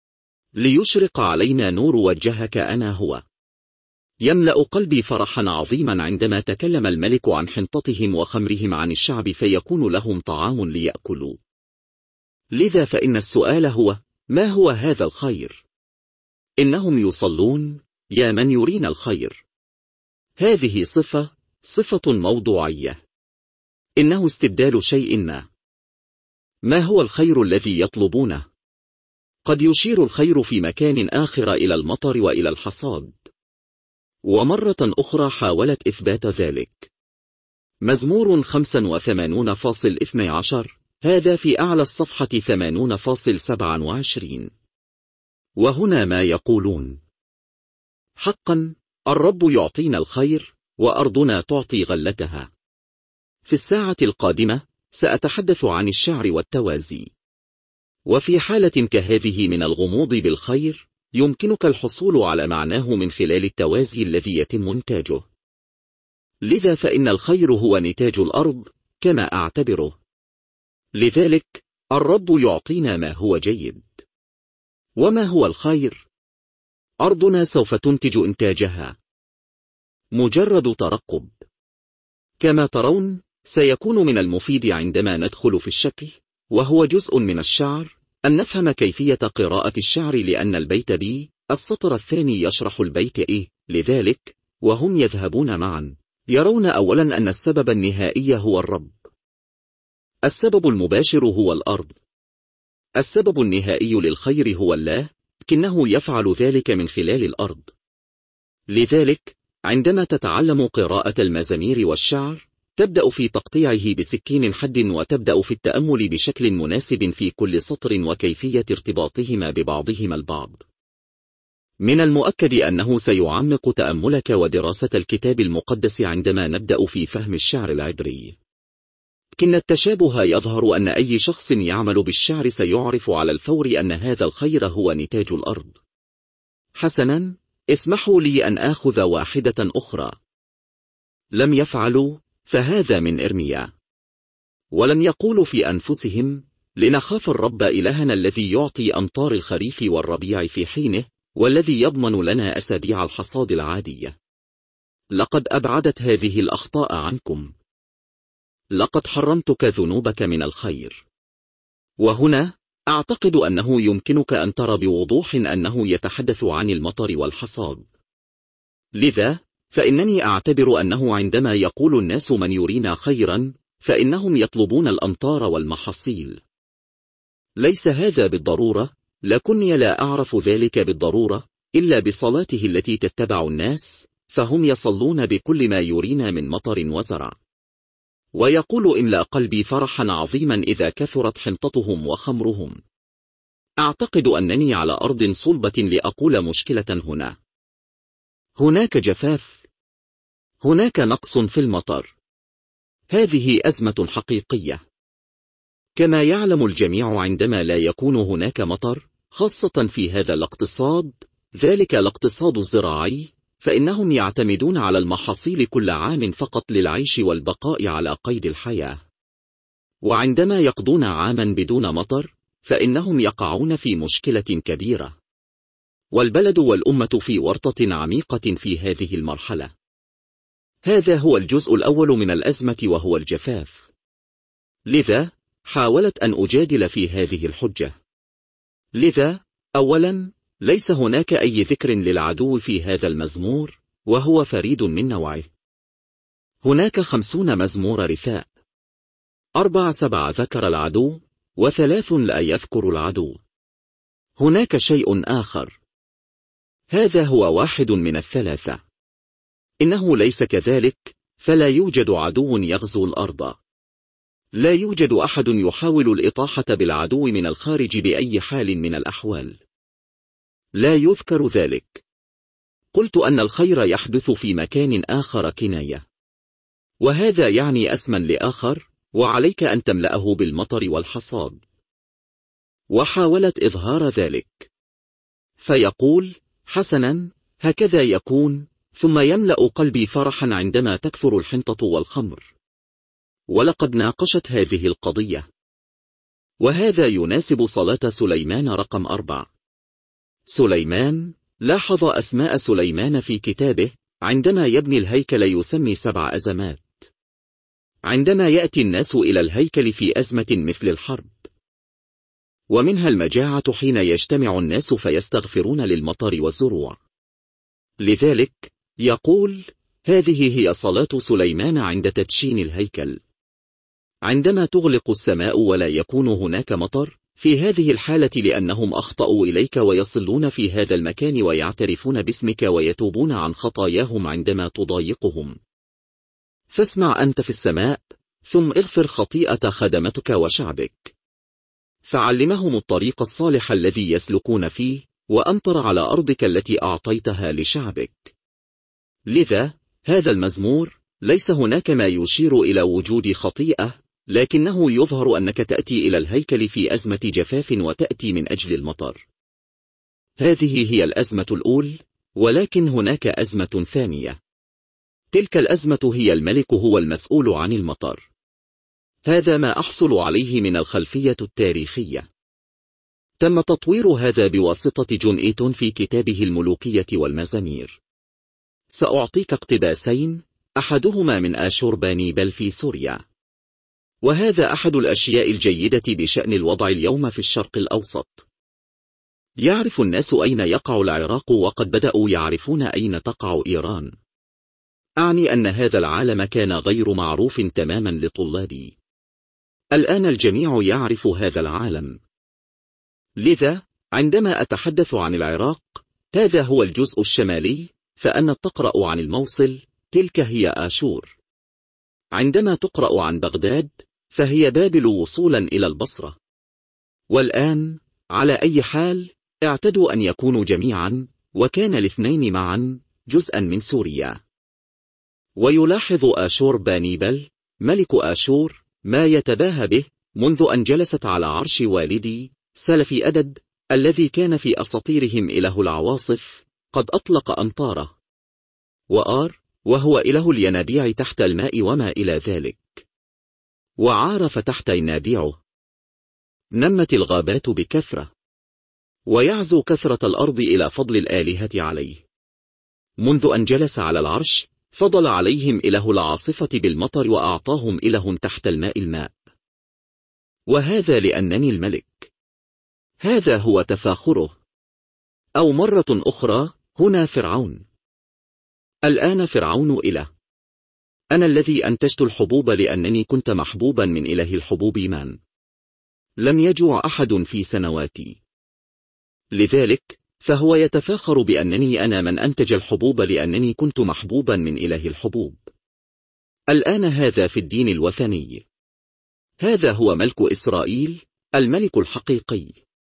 A: ليشرق علينا نور وجهك أنا هو. يملأ قلبي فرحا عظيما عندما تكلم الملك عن حنطتهم وخمرهم عن الشعب فيكون لهم طعام ليأكلوا. لذا فإن السؤال هو: ما هو هذا الخير؟ إنهم يصلون يا من يرينا الخير. هذه صفة صفة موضوعية. إنه استبدال شيء ما. ما هو الخير الذي يطلبونه؟ قد يشير الخير في مكان آخر إلى المطر وإلى الحصاد. ومرة أخرى حاولت إثبات ذلك. مزمور خمسة وثمانون فاصل اثني عشر، هذا في أعلى الصفحة ثمانون فاصل سبعة وعشرين. وهنا ما يقولون: حقا الرب يعطينا الخير وأرضنا تعطي غلتها. في الساعة القادمة سأتحدث عن الشعر والتوازي. وفي حالة كهذه من الغموض بالخير يمكنك الحصول على معناه من خلال التوازي الذي يتم إنتاجه. لذا فإن الخير هو نتاج الأرض كما أعتبره. لذلك الرب يعطينا ما هو جيد. وما هو الخير؟ أرضنا سوف تنتج إنتاجها. مجرد ترقب. كما ترون سيكون من المفيد عندما ندخل في الشكل، وهو جزء من الشعر، أن نفهم كيفية قراءة الشعر، لأن البيت بي السطر الثاني يشرح البيت إيه. لذلك وهم يذهبون معا يرون أولا أن السبب النهائي هو الرب. السبب المباشر هو الأرض. السبب النهائي للخير هو الله، لكنه يفعل ذلك من خلال الأرض. لذلك عندما تتعلم قراءة المزامير والشعر تبدأ في تقطيعه بسكين حد، وتبدأ في التأمل بشكل مناسب في كل سطر وكيفية ارتباطهما ببعضهما البعض. من المؤكد أنه سيعمق تأملك ودراسة الكتاب المقدس عندما نبدأ في فهم الشعر العبري. لكن التشابه يظهر أن أي شخص يعمل بالشعر سيعرف على الفور أن هذا الخير هو نتاج الأرض. حسنا، اسمحوا لي أن آخذ واحدة أخرى. لم يفعلوا فهذا من إرميا. ولم يقولوا في أنفسهم: لنخاف الرب إلهنا الذي يعطي أمطار الخريف والربيع في حينه، والذي يضمن لنا أسابيع الحصاد العادية. لقد أبعدت هذه الأخطاء عنكم. لقد حرمتك ذنوبك من الخير. وهنا أعتقد أنه يمكنك أن ترى بوضوح أنه يتحدث عن المطر والحصاد. لذا فإنني أعتبر أنه عندما يقول الناس من يرينا خيرا فإنهم يطلبون الأمطار والمحاصيل. ليس هذا بالضرورة، لكني لا أعرف ذلك بالضرورة إلا بصلاته التي تتبع الناس، فهم يصلون بكل ما يرينا من مطر وزرع. ويقول إملأ قلبي فرحا عظيما إذا كثرت حنطتهم وخمرهم. أعتقد أنني على أرض صلبة لأقول مشكلة هنا. هناك جفاف. هناك نقص في المطر. هذه أزمة حقيقية. كما يعلم الجميع عندما لا يكون هناك مطر، خاصة في هذا الاقتصاد، ذلك الاقتصاد الزراعي، فإنهم يعتمدون على المحاصيل كل عام فقط للعيش والبقاء على قيد الحياة. وعندما يقضون عاما بدون مطر فإنهم يقعون في مشكلة كبيرة. والبلد والأمة في ورطة عميقة في هذه المرحلة. هذا هو الجزء الأول من الأزمة وهو الجفاف. لذا حاولت أن أجادل في هذه الحجة. لذا أولا ليس هناك أي ذكر للعدو في هذا المزمور، وهو فريد من نوعه. هناك خمسون مزمور رثاء. أربع سبع ذكر العدو، وثلاث لا يذكر العدو. هناك شيء آخر. هذا هو واحد من الثلاثة. إنه ليس كذلك، فلا يوجد عدو يغزو الأرض. لا يوجد أحد يحاول الإطاحة بالعدو من الخارج بأي حال من الأحوال. لا يذكر ذلك. قلت أن الخير يحدث في مكان آخر كناية، وهذا يعني اسما لآخر، وعليك أن تملأه بالمطر والحصاد. وحاولت إظهار ذلك، فيقول: حسنا، هكذا يكون، ثم يملأ قلبي فرحا عندما تكثر الحنطة والخمر. ولقد ناقشت هذه القضية، وهذا يناسب صلاة سليمان رقم أربع. سليمان لاحظ أسماء سليمان في كتابه. عندما يبني الهيكل يسمي سبع أزمات. عندما يأتي الناس إلى الهيكل في أزمة مثل الحرب، ومنها المجاعة حين يجتمع الناس فيستغفرون للمطر والزروع. لذلك يقول: هذه هي صلاة سليمان عند تدشين الهيكل. عندما تغلق السماء ولا يكون هناك مطر، في هذه الحالة لأنهم أخطأوا إليك ويصلون في هذا المكان ويعترفون باسمك ويتوبون عن خطاياهم عندما تضايقهم، فاسمع أنت في السماء، ثم اغفر خطيئة خدمتك وشعبك، فعلمهم الطريق الصالح الذي يسلكون فيه، وأمطر على أرضك التي أعطيتها لشعبك. لذا هذا المزمور ليس هناك ما يشير إلى وجود خطيئة، لكنه يظهر أنك تأتي إلى الهيكل في أزمة جفاف وتأتي من أجل المطر. هذه هي الأزمة الأولى، ولكن هناك أزمة ثانية. تلك الأزمة هي الملك هو المسؤول عن المطر. هذا ما أحصل عليه من الخلفية التاريخية. تم تطوير هذا بواسطة جون إيتون في كتابه الملوكية والمزامير. سأعطيك اقتباسين، أحدهما من آشوربانيبل في سوريا، وهذا أحد الأشياء الجيدة بشأن الوضع اليوم في الشرق الأوسط. يعرف الناس أين يقع العراق، وقد بدأوا يعرفون أين تقع إيران. أعني أن هذا العالم كان غير معروف تماما لطلابي. الآن الجميع يعرف هذا العالم. لذا عندما أتحدث عن العراق، هذا هو الجزء الشمالي، فأنا تقرأ عن الموصل، تلك هي آشور. عندما تقرأ عن بغداد، فهي بابل وصولا إلى البصرة. والآن على أي حال اعتدوا أن يكونوا جميعا، وكان الاثنين معا جزءا من سوريا. ويلاحظ آشوربانيبل ملك آشور ما يتباهى به منذ أن جلست على عرش والدي سلفي أدد الذي كان في أساطيرهم إله العواصف قد أطلق أمطاره، وآر وهو إله الينابيع تحت الماء وما إلى ذلك، وعارف تحت ينابيعه. نمت الغابات بكثرة، ويعزو كثرة الأرض إلى فضل الآلهة عليه. منذ أن جلس على العرش فضل عليهم إله العاصفة بالمطر، وأعطاهم إله تحت الماء الماء. وهذا لأنني الملك. هذا هو تفاخره. أو مرة أخرى، هنا فرعون. الآن فرعون إله. أنا الذي أنتجت الحبوب لأنني كنت محبوبا من إله الحبوب مان. لم يجوع أحد في سنواتي. لذلك فهو يتفاخر بأنني أنا من أنتج الحبوب لأنني كنت محبوبا من إله الحبوب. الآن هذا في الدين الوثني. هذا هو ملك إسرائيل، الملك الحقيقي.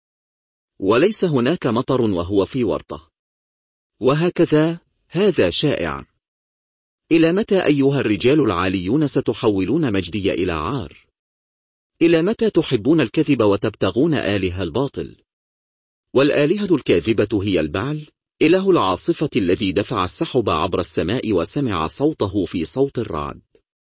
A: وليس هناك مطر وهو في ورطة. وهكذا هذا شائع. إلى متى أيها الرجال العاليون ستحولون مجدي إلى عار؟ إلى متى تحبون الكذب وتبتغون آله الباطل؟ والآلهة الكاذبة هي البعل، إله العاصفة الذي دفع السحب عبر السماء وسمع صوته في صوت الرعد.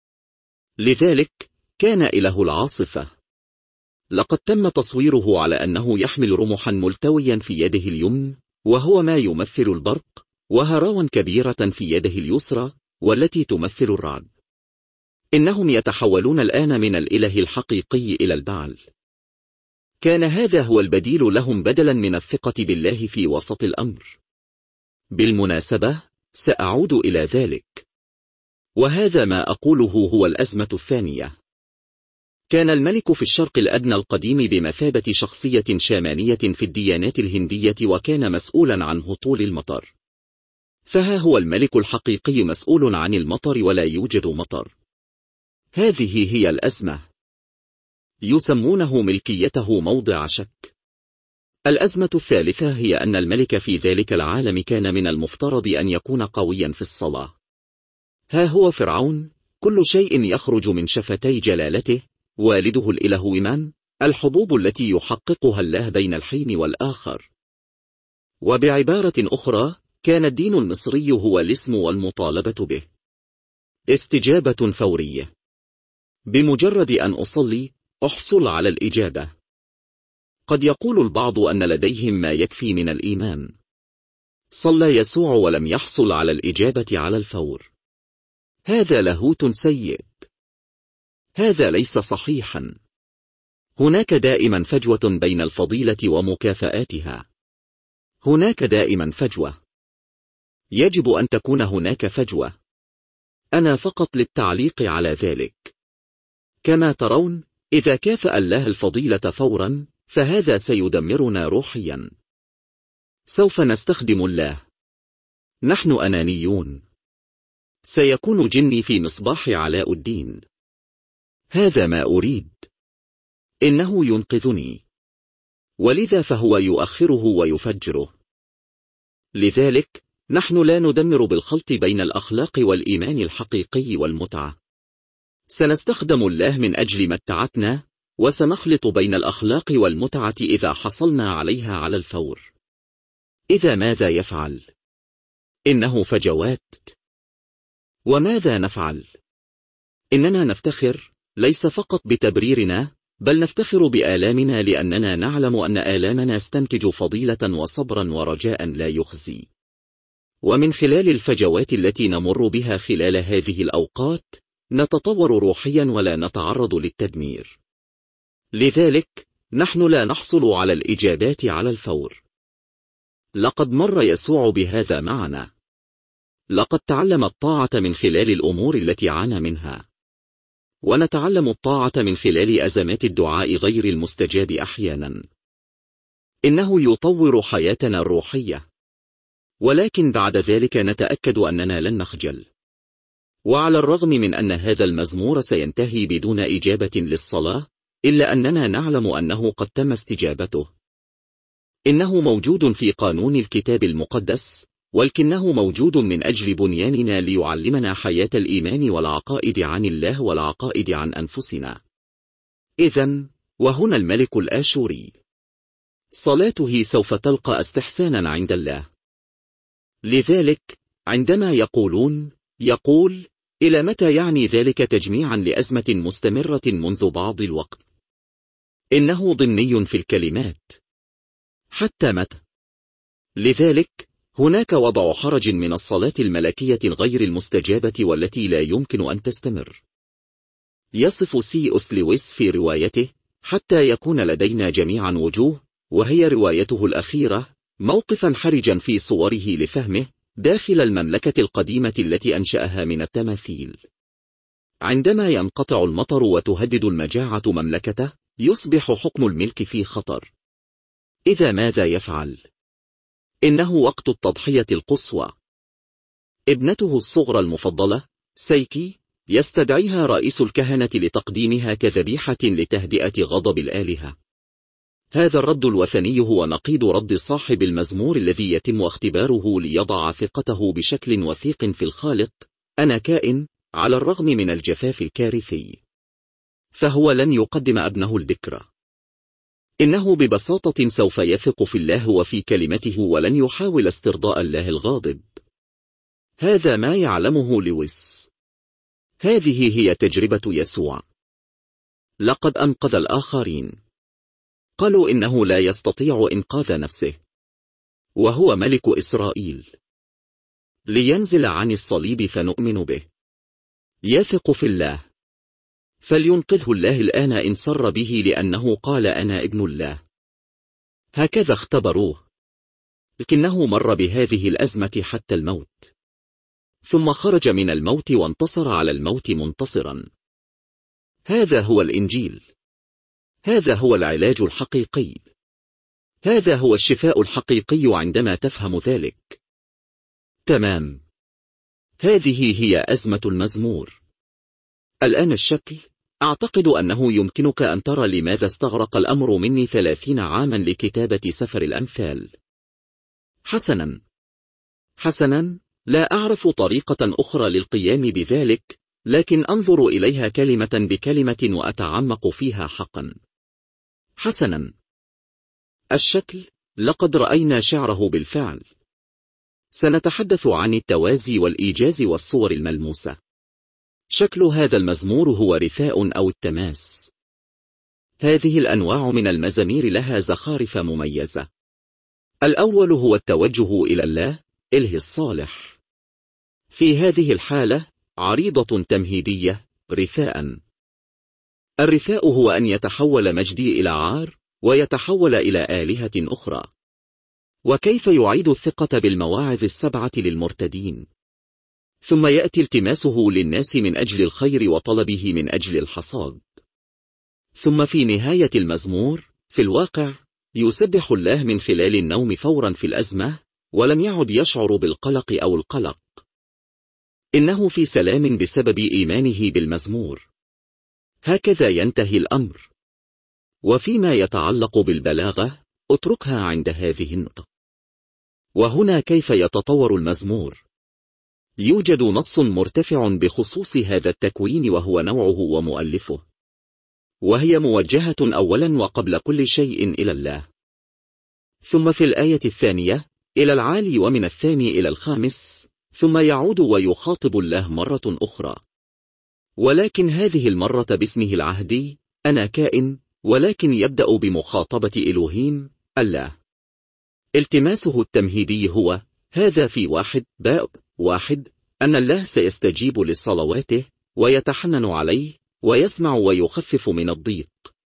A: لذلك كان إله العاصفة. لقد تم تصويره على أنه يحمل رمحا ملتويا في يده اليمنى، وهو ما يمثل البرق، وهراوا كبيرة في يده اليسرى، والتي تمثل الرعد. إنهم يتحولون الآن من الإله الحقيقي إلى البعل. كان هذا هو البديل لهم بدلا من الثقة بالله في وسط الأمر. بالمناسبة سأعود إلى ذلك. وهذا ما أقوله هو الأزمة الثانية. كان الملك في الشرق الأدنى القديم بمثابة شخصية شامانية في الديانات الهندية، وكان مسؤولا عن هطول المطر. فها هو الملك الحقيقي مسؤول عن المطر ولا يوجد مطر. هذه هي الأزمة. يسمونه ملكيته موضع شك. الأزمة الثالثة هي أن الملك في ذلك العالم كان من المفترض أن يكون قويا في الصلاة. ها هو فرعون، كل شيء يخرج من شفتي جلالته، والده الإله ومان، الحبوب التي يحققها الله بين الحين والآخر. وبعبارة أخرى، كان الدين المصري هو الاسم والمطالبة به. استجابة فورية. بمجرد أن أصلي أحصل على الإجابة. قد يقول البعض أن لديهم ما يكفي من الإيمان. صلى يسوع ولم يحصل على الإجابة على الفور. هذا لاهوت سيء. هذا ليس صحيحا. هناك دائما فجوة بين الفضيلة ومكافآتها. هناك دائما فجوة. يجب أن تكون هناك فجوة. أنا فقط للتعليق على ذلك. كما ترون، إذا كافأ الله الفضيلة فورا، فهذا سيدمرنا روحيا. سوف نستخدم الله. نحن أنانيون. سيكون جني في مصباح علاء الدين. هذا ما أريد. إنه ينقذني. ولذا فهو يؤخره ويفجره. لذلك نحن لا ندمر بالخلط بين الأخلاق والإيمان الحقيقي والمتعة. سنستخدم الله من أجل متعتنا، وسنخلط بين الأخلاق والمتعة إذا حصلنا عليها على الفور. إذا ماذا يفعل؟ إنه فجوات. وماذا نفعل؟ إننا نفتخر، ليس فقط بتبريرنا، بل نفتخر بآلامنا لأننا نعلم أن آلامنا استنتج فضيلة وصبرا ورجاء لا يخزي. ومن خلال الفجوات التي نمر بها خلال هذه الأوقات، نتطور روحيا ولا نتعرض للتدمير. لذلك نحن لا نحصل على الإجابات على الفور. لقد مر يسوع بهذا معنا. لقد تعلم الطاعة من خلال الأمور التي عانى منها. ونتعلم الطاعة من خلال أزمات الدعاء غير المستجاب أحيانا. إنه يطور حياتنا الروحية. ولكن بعد ذلك نتأكد أننا لن نخجل. وعلى الرغم من أن هذا المزمور سينتهي بدون إجابة للصلاة، إلا أننا نعلم أنه قد تم استجابته. إنه موجود في قانون الكتاب المقدس، ولكنه موجود من أجل بنياننا ليعلمنا حياة الإيمان والعقائد عن الله والعقائد عن أنفسنا. إذن، وهنا الملك الآشوري. صلاته سوف تلقى استحسانا عند الله. لذلك، عندما يقولون، يقول، إلى متى يعني ذلك تجميعا لأزمة مستمرة منذ بعض الوقت؟ إنه ضمني في الكلمات. حتى متى؟ لذلك، هناك وضع حرج من الصلاة الملكية غير المستجابة والتي لا يمكن أن تستمر. يصف سي أس لويس في روايته، حتى يكون لدينا جميعا وجوه، وهي روايته الأخيرة، موقفا حرجا في صوره لفهمه، داخل المملكة القديمة التي أنشأها من التماثيل. عندما ينقطع المطر وتهدد المجاعة مملكته، يصبح حكم الملك في خطر. إذا ماذا يفعل؟ إنه وقت التضحية القصوى. ابنته الصغرى المفضلة، سيكي، يستدعيها رئيس الكهنة لتقديمها كذبيحة لتهدئة غضب الآلهة. هذا الرد الوثني هو نقيض رد صاحب المزمور الذي يتم اختباره ليضع ثقته بشكل وثيق في الخالق، أنا كائن، على الرغم من الجفاف الكارثي. فهو لن يقدم ابنه البكرة. إنه ببساطة سوف يثق في الله وفي كلمته ولن يحاول استرضاء الله الغاضب. هذا ما يعلمه لويس. هذه هي تجربة يسوع. لقد أنقذ الآخرين. قالوا إنه لا يستطيع إنقاذ نفسه. وهو ملك إسرائيل. لينزل عن الصليب فنؤمن به. يثق في الله. فلينقذه الله الآن إن سر به لأنه قال أنا ابن الله. هكذا اختبروه. لكنه مر بهذه الأزمة حتى الموت. ثم خرج من الموت وانتصر على الموت منتصرا. هذا هو الإنجيل. هذا هو العلاج الحقيقي. هذا هو الشفاء الحقيقي عندما تفهم ذلك. تمام. هذه هي أزمة المزمور. الآن الشكل، أعتقد أنه يمكنك أن ترى لماذا استغرق الأمر مني ثلاثين عاما لكتابة سفر الأمثال. حسنا حسنا لا أعرف طريقة أخرى للقيام بذلك، لكن أنظر إليها كلمة بكلمة وأتعمق فيها حقا. حسنا، الشكل، لقد رأينا شعره بالفعل. سنتحدث عن التوازي والإيجاز والصور الملموسة. شكل هذا المزمور هو رثاء أو التماس. هذه الأنواع من المزامير لها زخارف مميزة. الأول هو التوجه إلى الله، إله الصالح. في هذه الحالة عريضة تمهيدية، رثاء. الرثاء هو أن يتحول مجدي إلى عار، ويتحول إلى آلهة أخرى. وكيف يعيد الثقة بالمواعظ السبعة للمرتدين. ثم يأتي التماسه للناس من أجل الخير وطلبه من أجل الحصاد. ثم في نهاية المزمور، في الواقع، يسبح الله من خلال النوم فورا في الأزمة، ولم يعد يشعر بالقلق أو القلق. إنه في سلام بسبب إيمانه بالمزمور. هكذا ينتهي الأمر. وفيما يتعلق بالبلاغة، اتركها عند هذه النقطة. وهنا كيف يتطور المزمور. يوجد نص مرتفع بخصوص هذا التكوين وهو نوعه ومؤلفه. وهي موجهة أولا وقبل كل شيء إلى الله. ثم في الآية الثانية إلى العالي، ومن الثاني إلى الخامس، ثم يعود ويخاطب الله مرة أخرى. ولكن هذه المرة باسمه العهدي، أنا كائن، ولكن يبدأ بمخاطبة إلهيم، الله. التماسه التمهيدي هو هذا في واحد باء واحد، أن الله سيستجيب لصلواته، ويتحنن عليه، ويسمع ويخفف من الضيق.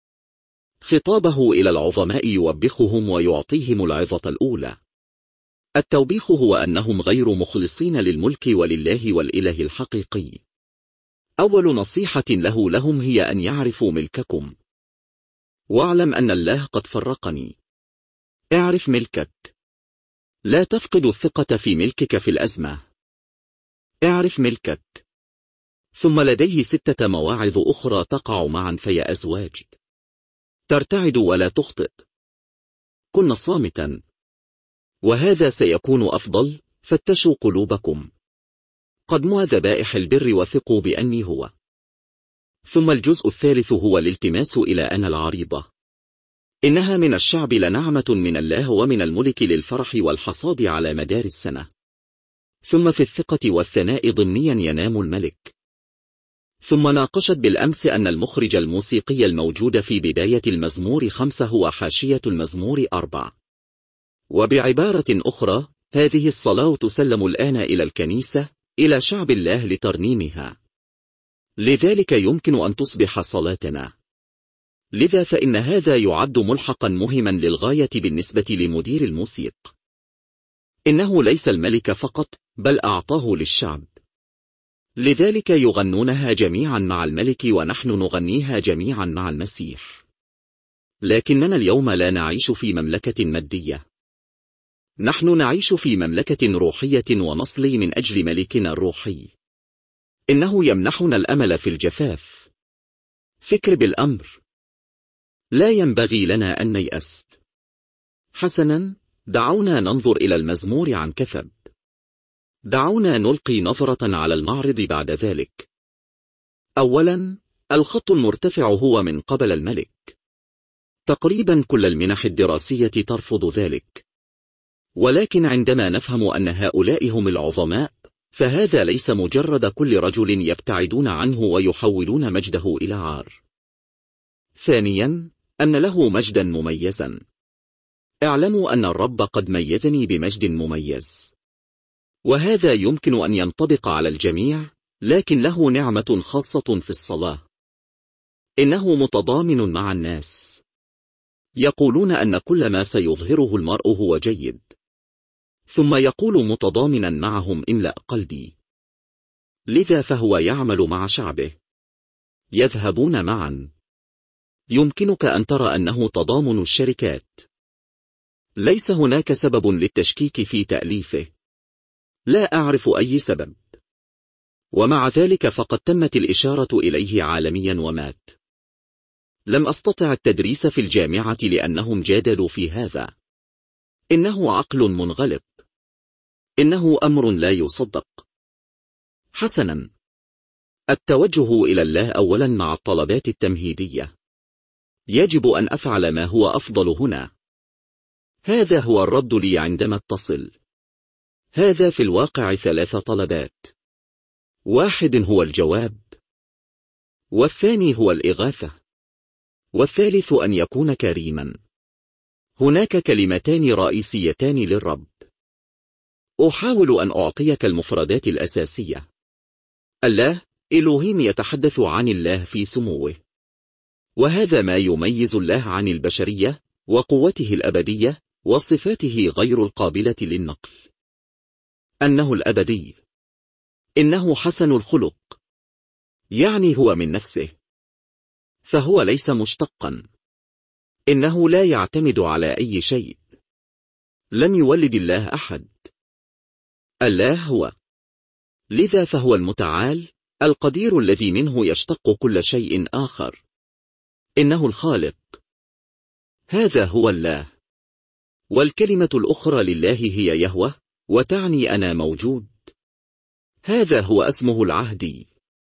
A: خطابه إلى العظماء يوبخهم ويعطيهم العظة الأولى. التوبيخ هو أنهم غير مخلصين للملك ولله والإله الحقيقي. أول نصيحة له لهم هي أن يعرفوا ملككم. واعلم أن الله قد فرقني. اعرف ملكك. لا تفقد الثقة في ملكك في الأزمة. اعرف ملكك. ثم لديه ستة مواعظ أخرى تقع معا في أزواج. ترتعد ولا تخطئ. كن صامتا. وهذا سيكون أفضل. فتشوا قلوبكم. قدموا ذبائح البر وثقوا بأني هو. ثم الجزء الثالث هو الالتماس إلى أنا العريضة. إنها من الشعب لنعمة من الله، ومن الملك للفرح والحصاد على مدار السنة. ثم في الثقة والثناء ضمنيا ينام الملك. ثم ناقشت بالأمس أن المخرج الموسيقي الموجود في بداية المزمور خمسة هو حاشية المزمور أربعة. وبعبارة أخرى، هذه الصلاة تسلم الآن إلى الكنيسة، إلى شعب الله لترنيمها. لذلك يمكن أن تصبح صلاتنا. لذا فإن هذا يعد ملحقا مهما للغاية بالنسبة لمدير الموسيق. إنه ليس الملك فقط، بل أعطاه للشعب. لذلك يغنونها جميعا مع الملك، ونحن نغنيها جميعا مع المسيح. لكننا اليوم لا نعيش في مملكة مادية. نحن نعيش في مملكة روحية، ونصلي من أجل ملكنا الروحي. إنه يمنحنا الأمل في الجفاف. فكر بالأمر. لا ينبغي لنا أن نيأس. حسنا، دعونا ننظر إلى المزمور عن كثب. دعونا نلقي نظرة على المعرض بعد ذلك. أولا، الخط المرتفع هو من قبل الملك. تقريبا كل المنح الدراسية ترفض ذلك. ولكن عندما نفهم أن هؤلاء هم العظماء، فهذا ليس مجرد كل رجل يبتعدون عنه ويحولون مجده إلى عار. ثانيا، أن له مجدا مميزا. اعلموا أن الرب قد ميزني بمجد مميز. وهذا يمكن أن ينطبق على الجميع، لكن له نعمة خاصة في الصلاة. إنه متضامن مع الناس. يقولون أن كل ما سيظهره المرء هو جيد. ثم يقول متضامنا معهم إملأ قلبي. لذا فهو يعمل مع شعبه. يذهبون معا. يمكنك أن ترى أنه تضامن الشركات. ليس هناك سبب للتشكيك في تأليفه. لا أعرف أي سبب. ومع ذلك فقد تمت الإشارة إليه عالميا ومات. لم أستطع التدريس في الجامعة لأنهم جادلوا في هذا. إنه عقل منغلق. إنه أمر لا يصدق. حسنا، التوجه إلى الله أولا مع الطلبات التمهيدية. يجب أن أفعل ما هو أفضل هنا. هذا هو الرد لي عندما اتصل. هذا في الواقع ثلاث طلبات. واحد هو الجواب، والثاني هو الإغاثة، والثالث أن يكون كريما. هناك كلمتان رئيسيتان للرب. أحاول أن أعطيك المفردات الأساسية. الله إلهيم يتحدث عن الله في سموه، وهذا ما يميز الله عن البشرية وقوته الأبدية وصفاته غير القابلة للنقل. أنه الأبدي. إنه حسن الخلق، يعني هو من نفسه، فهو ليس مشتقا. إنه لا يعتمد على أي شيء. لم يولد الله أحد. الله هو، لذا فهو المتعال القدير الذي منه يشتق كل شيء آخر. إنه الخالق. هذا هو الله. والكلمة الأخرى لله هي يهوه، وتعني أنا موجود. هذا هو اسمه العهدي،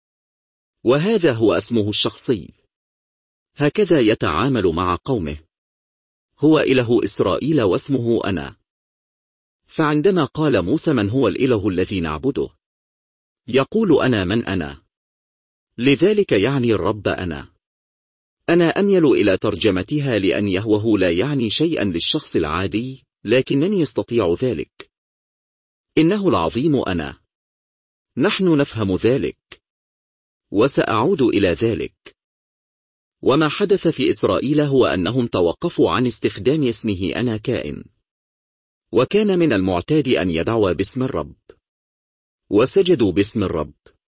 A: وهذا هو اسمه الشخصي. هكذا يتعامل مع قومه. هو إله إسرائيل واسمه أنا. فعندما قال موسى من هو الإله الذي نعبده، يقول أنا من أنا. لذلك يعني الرب أنا. أنا أميل إلى ترجمتها لأن يهوه لا يعني شيئا للشخص العادي، لكنني استطيع ذلك. إنه العظيم أنا. نحن نفهم ذلك، وسأعود إلى ذلك. وما حدث في إسرائيل هو أنهم توقفوا عن استخدام اسمه أنا كائن، وكان من المعتاد أن يدعوا باسم الرب، وسجدوا باسم الرب.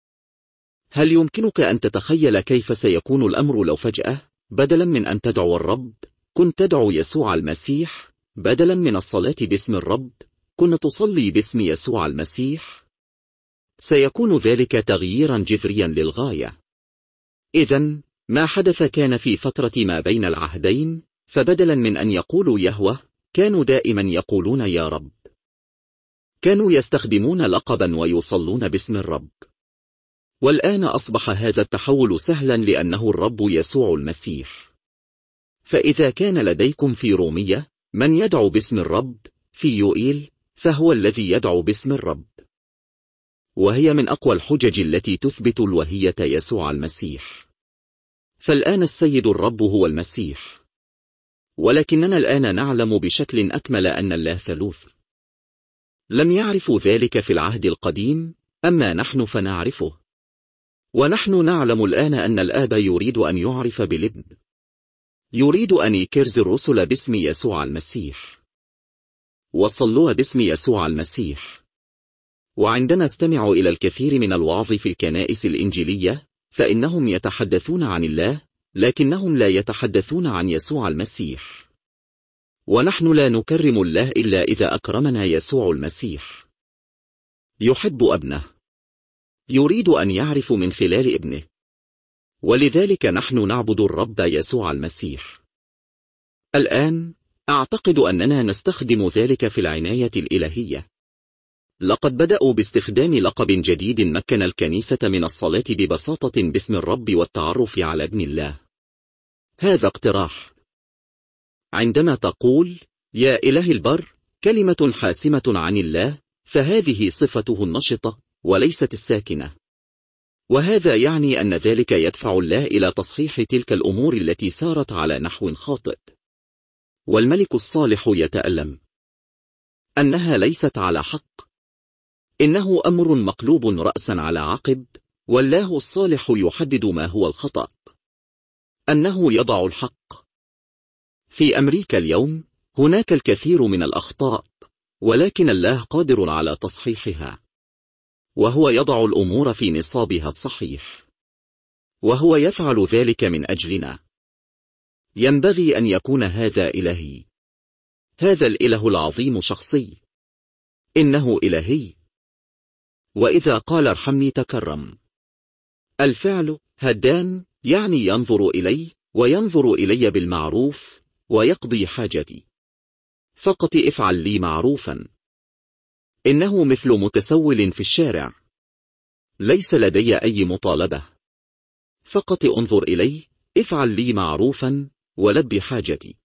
A: هل يمكنك أن تتخيل كيف سيكون الأمر لو فجأة، بدلا من أن تدعو الرب، كنت تدعو يسوع المسيح؟ بدلا من الصلاة باسم الرب، كنت تصلي باسم يسوع المسيح؟ سيكون ذلك تغييرا جذريا للغاية. إذن ما حدث كان في فترة ما بين العهدين، فبدلا من أن يقولوا يهوه، كانوا دائما يقولون يا رب. كانوا يستخدمون لقبا ويصلون باسم الرب. والآن أصبح هذا التحول سهلا لأنه الرب يسوع المسيح. فإذا كان لديكم في رومية من يدعو باسم الرب، في يوئيل فهو الذي يدعو باسم الرب. وهي من أقوى الحجج التي تثبت الوهية يسوع المسيح. فالآن السيد الرب هو المسيح. ولكننا الآن نعلم بشكل أكمل أن الله ثالوث. لم يعرفوا ذلك في العهد القديم، أما نحن فنعرفه. ونحن نعلم الآن أن الآب يريد أن يعرف بالابن. يريد أن يكرز الرسل باسم يسوع المسيح. وصلوا باسم يسوع المسيح. وعندما استمعوا إلى الكثير من الوعظ في الكنائس الإنجيلية، فإنهم يتحدثون عن الله، لكنهم لا يتحدثون عن يسوع المسيح. ونحن لا نكرم الله إلا إذا أكرمنا يسوع المسيح. يحب ابنه. يريد أن يعرف من خلال ابنه. ولذلك نحن نعبد الرب يسوع المسيح. الآن أعتقد أننا نستخدم ذلك في العناية الإلهية. لقد بدأوا باستخدام لقب جديد مكن الكنيسة من الصلاة ببساطة باسم الرب والتعرف على ابن الله. هذا اقتراح. عندما تقول يا إله البر كلمة حاسمة عن الله، فهذه صفته النشطة وليست الساكنة. وهذا يعني أن ذلك يدفع الله إلى تصحيح تلك الأمور التي سارت على نحو خاطئ. والملك الصالح يتألم أنها ليست على حق. إنه أمر مقلوب رأسا على عقب، والله الصالح يحدد ما هو الخطأ. أنه يضع الحق. في أمريكا اليوم هناك الكثير من الأخطاء، ولكن الله قادر على تصحيحها. وهو يضع الأمور في نصابها الصحيح. وهو يفعل ذلك من أجلنا. ينبغي أن يكون هذا إلهي. هذا الإله العظيم شخصي. إنه إلهي. وإذا قال ارحمني تكرم. الفعل هدان يعني ينظر إلي وينظر إلي بالمعروف ويقضي حاجتي. فقط افعل لي معروفا. إنه مثل متسول في الشارع. ليس لدي أي مطالبة. فقط انظر إلي، افعل لي معروفا ولبي حاجتي.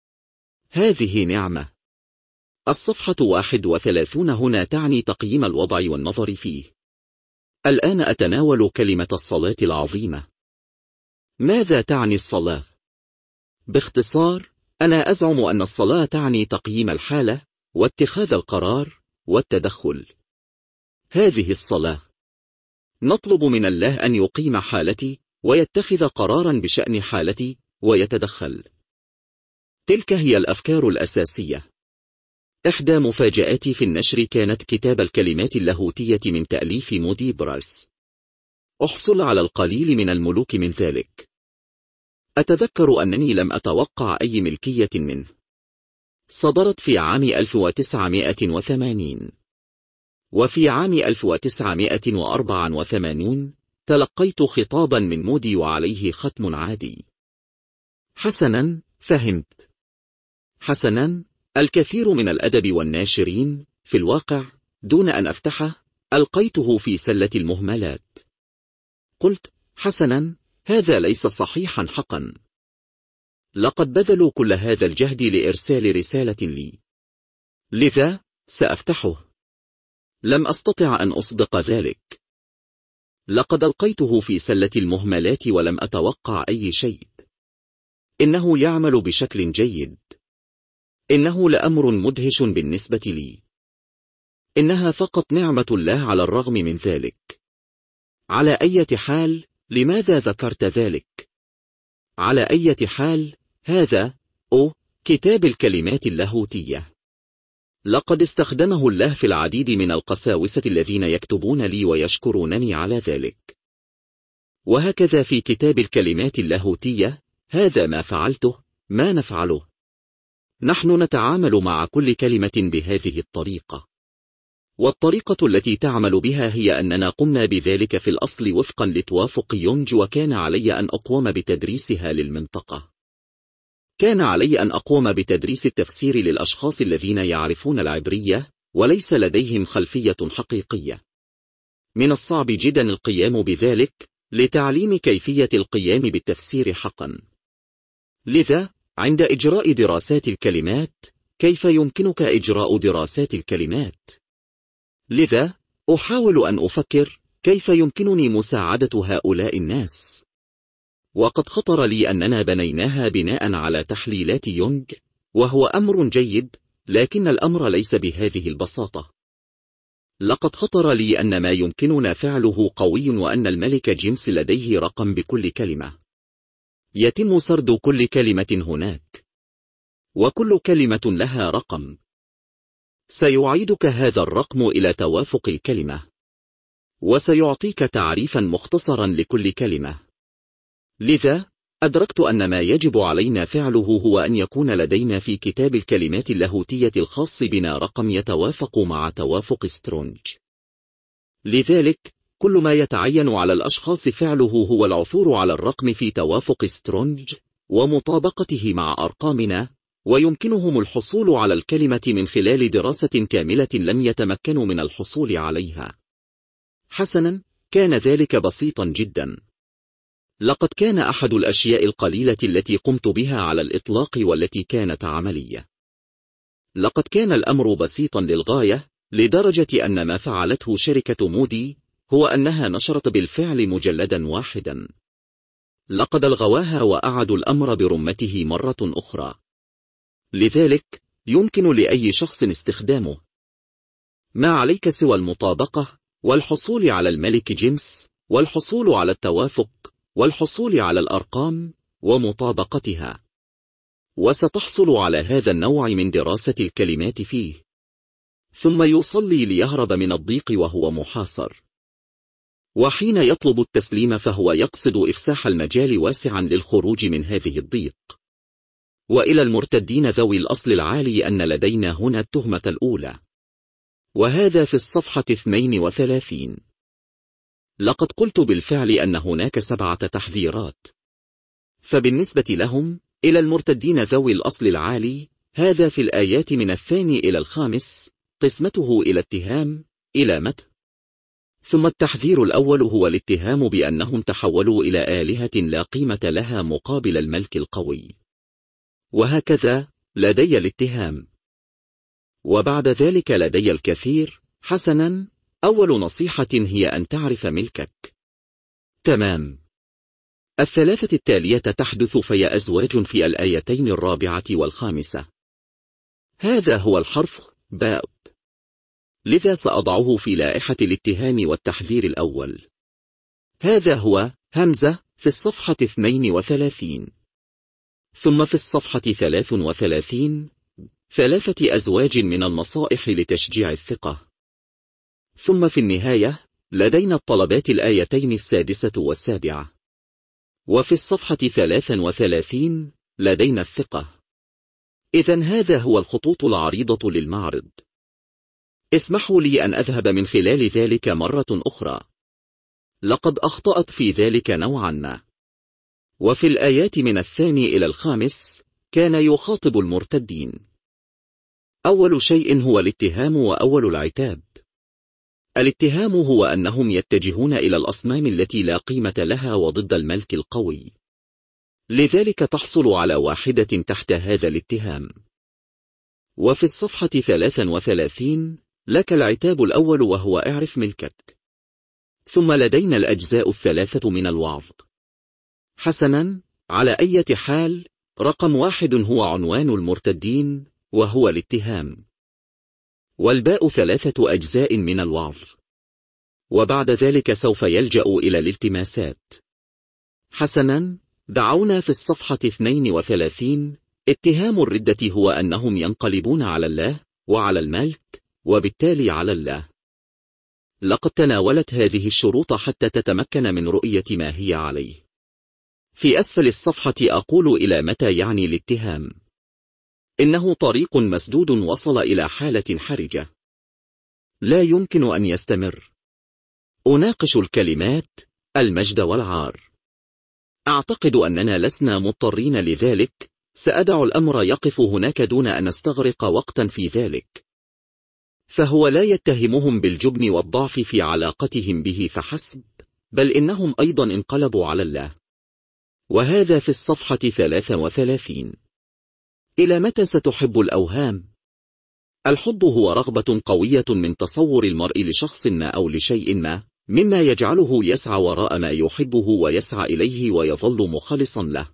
A: هذه نعمة. الصفحة واحد وثلاثون هنا تعني تقييم الوضع والنظر فيه. الآن أتناول كلمة الصلاة العظيمة. ماذا تعني الصلاة؟ باختصار، أنا أزعم أن الصلاة تعني تقييم الحالة واتخاذ القرار والتدخل. هذه الصلاة. نطلب من الله أن يقيم حالتي ويتخذ قرارا بشأن حالتي ويتدخل. تلك هي الأفكار الأساسية. إحدى مفاجآتي في النشر كانت كتاب الكلمات اللاهوتية من تأليف مودي برايس. أحصل على القليل من الملوك من ذلك. أتذكر أنني لم أتوقع أي ملكية منه. صدرت في عام ألف وتسعمائة وثمانين. وفي عام ألف وتسعمائة وأربعة وثمانين تلقيت خطابا من مودي وعليه ختم عادي. حسنا، فهمت. حسنا، الكثير من الأدب والناشرين في الواقع دون أن أفتحه ألقيته في سلة المهملات. قلت حسنا، هذا ليس صحيحا حقا. لقد بذلوا كل هذا الجهد لإرسال رسالة لي، لذا سأفتحه. لم أستطع أن أصدق ذلك. لقد ألقيته في سلة المهملات ولم أتوقع أي شيء. إنه يعمل بشكل جيد. إنه لأمر مدهش بالنسبة لي. إنها فقط نعمة الله على الرغم من ذلك. على أي حال، لماذا ذكرت ذلك؟ على أي حال، هذا أو كتاب الكلمات اللاهوتية. لقد استخدمه الله في العديد من القساوسة الذين يكتبون لي ويشكرونني على ذلك. وهكذا في كتاب الكلمات اللاهوتية، هذا ما فعلته، ما نفعله. نحن نتعامل مع كل كلمة بهذه الطريقة. والطريقة التي تعمل بها هي أننا قمنا بذلك في الأصل وفقا لتوافق يونج، وكان علي أن أقوم بتدريسها للمنطقة. كان علي أن أقوم بتدريس التفسير للأشخاص الذين يعرفون العبرية وليس لديهم خلفية حقيقية. من الصعب جدا القيام بذلك لتعليم كيفية القيام بالتفسير حقا. لذا عند إجراء دراسات الكلمات، كيف يمكنك إجراء دراسات الكلمات؟ لذا أحاول أن أفكر كيف يمكنني مساعدة هؤلاء الناس. وقد خطر لي أننا بنيناها بناء على تحليلات يونج، وهو أمر جيد، لكن الأمر ليس بهذه البساطة. لقد خطر لي أن ما يمكننا فعله قوي، وأن الملك جيمس لديه رقم بكل كلمة. يتم سرد كل كلمة هناك، وكل كلمة لها رقم. سيعيدك هذا الرقم إلى توافق الكلمة، وسيعطيك تعريفا مختصرا لكل كلمة. لذا أدركت أن ما يجب علينا فعله هو أن يكون لدينا في كتاب الكلمات اللاهوتية الخاص بنا رقم يتوافق مع توافق سترونج. لذلك كل ما يتعين على الأشخاص فعله هو العثور على الرقم في توافق سترونج ومطابقته مع أرقامنا، ويمكنهم الحصول على الكلمة من خلال دراسة كاملة لم يتمكنوا من الحصول عليها. حسنا، كان ذلك بسيطا جدا. لقد كان أحد الأشياء القليلة التي قمت بها على الإطلاق والتي كانت عملية. لقد كان الأمر بسيطا للغاية، لدرجة أن ما فعلته شركة مودي هو أنها نشرت بالفعل مجلدا واحدا. لقد الغواها وأعادوا الأمر برمته مرة أخرى. لذلك يمكن لأي شخص استخدامه. ما عليك سوى المطابقة والحصول على الملك جيمس والحصول على التوافق والحصول على الأرقام ومطابقتها، وستحصل على هذا النوع من دراسة الكلمات فيه. ثم يصلي ليهرب من الضيق وهو محاصر. وحين يطلب التسليم فهو يقصد إفساح المجال واسعا للخروج من هذه الضيق. وإلى المرتدين ذوي الأصل العالي أن لدينا هنا التهمة الأولى. وهذا في الصفحة اثنين وثلاثين. لقد قلت بالفعل أن هناك سبعة تحذيرات، فبالنسبة لهم إلى المرتدين ذوي الأصل العالي، هذا في الآيات من الثاني إلى الخامس، قسمته إلى اتهام إلى مت. ثم التحذير الأول هو الاتهام بأنهم تحولوا إلى آلهة لا قيمة لها مقابل الملك القوي، وهكذا لدي الاتهام. وبعد ذلك لدي الكثير. حسنا، أول نصيحة هي أن تعرف ملكك. تمام. الثلاثة التالية تحدث في أزواج في الآيتين الرابعة والخامسة. هذا هو الحرف باء، لذا سأضعه في لائحة الاتهام والتحذير الأول. هذا هو همزة في الصفحة اثنين وثلاثين. ثم في الصفحة ثلاث وثلاثين ثلاثة أزواج من النصائح لتشجيع الثقة. ثم في النهاية لدينا الطلبات الآيتين السادسة والسابعة. وفي الصفحة ثلاث وثلاثين لدينا الثقة. إذن هذا هو الخطوط العريضة للمعرض. اسمحوا لي أن أذهب من خلال ذلك مرة أخرى. لقد أخطأت في ذلك نوعا ما. وفي الآيات من الثاني إلى الخامس كان يخاطب المرتدين. أول شيء هو الاتهام وأول العتاب. الاتهام هو أنهم يتجهون إلى الأصنام التي لا قيمة لها وضد الملك القوي، لذلك تحصل على واحدة تحت هذا الاتهام. وفي الصفحة ثلاث وثلاثين لك العتاب الأول وهو اعرف ملكك. ثم لدينا الأجزاء الثلاثة من الوعظ. حسنا، على أي حال، رقم واحد هو عنوان المرتدين وهو الاتهام، والباء ثلاثة أجزاء من الوعظ، وبعد ذلك سوف يلجأ إلى الالتماسات. حسنا، دعونا في الصفحة اثنين وثلاثين. اتهام الردة هو أنهم ينقلبون على الله وعلى الملك وبالتالي على الله. لقد تناولت هذه الشروط حتى تتمكن من رؤية ما هي عليه. في أسفل الصفحة أقول إلى متى يعني الاتهام. إنه طريق مسدود وصل إلى حالة حرجة لا يمكن أن يستمر. أناقش الكلمات المجد والعار. أعتقد أننا لسنا مضطرين لذلك. سأدع الأمر يقف هناك دون أن أستغرق وقتا في ذلك. فهو لا يتهمهم بالجبن والضعف في علاقتهم به فحسب، بل إنهم أيضا انقلبوا على الله. وهذا في الصفحة ثلاث وثلاثين. إلى متى ستحب الأوهام؟ الحب هو رغبة قوية من تصور المرء لشخص ما أو لشيء ما، مما يجعله يسعى وراء ما يحبه ويسعى إليه ويظل مخلصا له.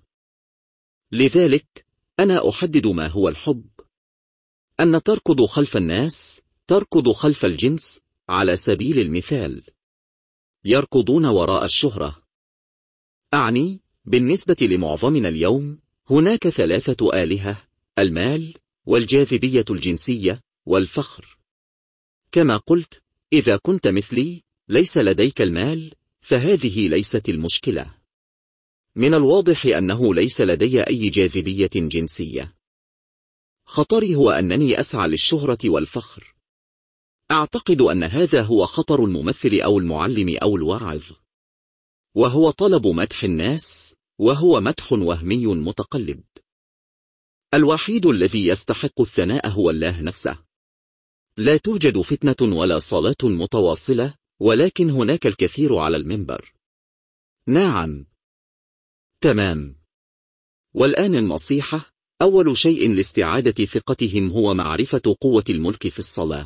A: لذلك أنا أحدد ما هو الحب. أن تركض خلف الناس، تركض خلف الجنس. على سبيل المثال، يركضون وراء الشهرة. أعني بالنسبة لمعظمنا اليوم هناك ثلاثة آلهة: المال والجاذبية الجنسية والفخر. كما قلت، إذا كنت مثلي ليس لديك المال فهذه ليست المشكلة. من الواضح أنه ليس لدي أي جاذبية جنسية. خطري هو أنني أسعى للشهرة والفخر. أعتقد أن هذا هو خطر الممثل أو المعلم أو الواعظ، وهو طلب مدح الناس، وهو مدح وهمي متقلب. الوحيد الذي يستحق الثناء هو الله نفسه. لا توجد فتنة ولا صلاة متواصلة، ولكن هناك الكثير على المنبر. نعم. تمام. والآن النصيحة. أول شيء لاستعادة ثقتهم هو معرفة قوة الملك في الصلاة.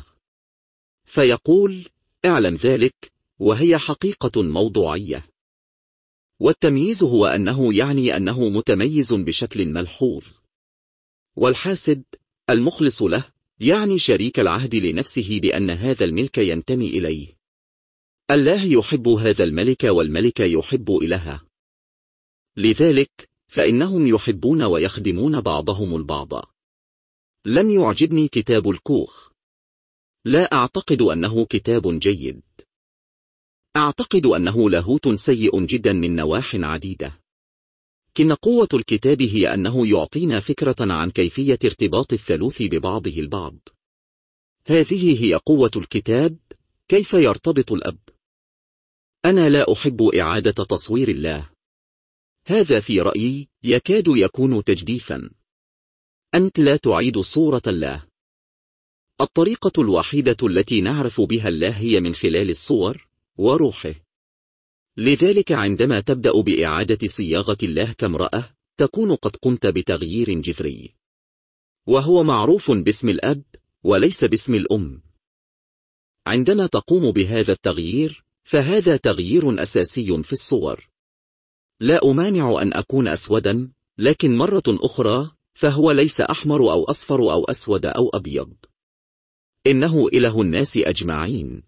A: فيقول: اعلم ذلك، وهي حقيقة موضوعية. والتمييز هو أنه يعني أنه متميز بشكل ملحوظ. والحاسد المخلص له يعني شريك العهد لنفسه بأن هذا الملك ينتمي إليه. الله يحب هذا الملك والملك يحب إلهه. لذلك فإنهم يحبون ويخدمون بعضهم البعض. لم يعجبني كتاب الكوخ. لا أعتقد أنه كتاب جيد. أعتقد أنه لاهوت سيء جدا من نواح عديدة. لكن قوة الكتاب هي أنه يعطينا فكرة عن كيفية ارتباط الثالوث ببعضه البعض. هذه هي قوة الكتاب. كيف يرتبط الأب؟ أنا لا أحب إعادة تصوير الله. هذا في رأيي يكاد يكون تجديفا. أنت لا تعيد صورة الله. الطريقة الوحيدة التي نعرف بها الله هي من خلال الصور وروحه. لذلك عندما تبدأ بإعادة صياغة الله كامرأة تكون قد قمت بتغيير جذري، وهو معروف باسم الأب وليس باسم الأم. عندما تقوم بهذا التغيير فهذا تغيير أساسي في الصور. لا أمانع أن أكون أسودا، لكن مرة أخرى فهو ليس أحمر أو أصفر أو أسود أو أبيض. إنه إله الناس أجمعين.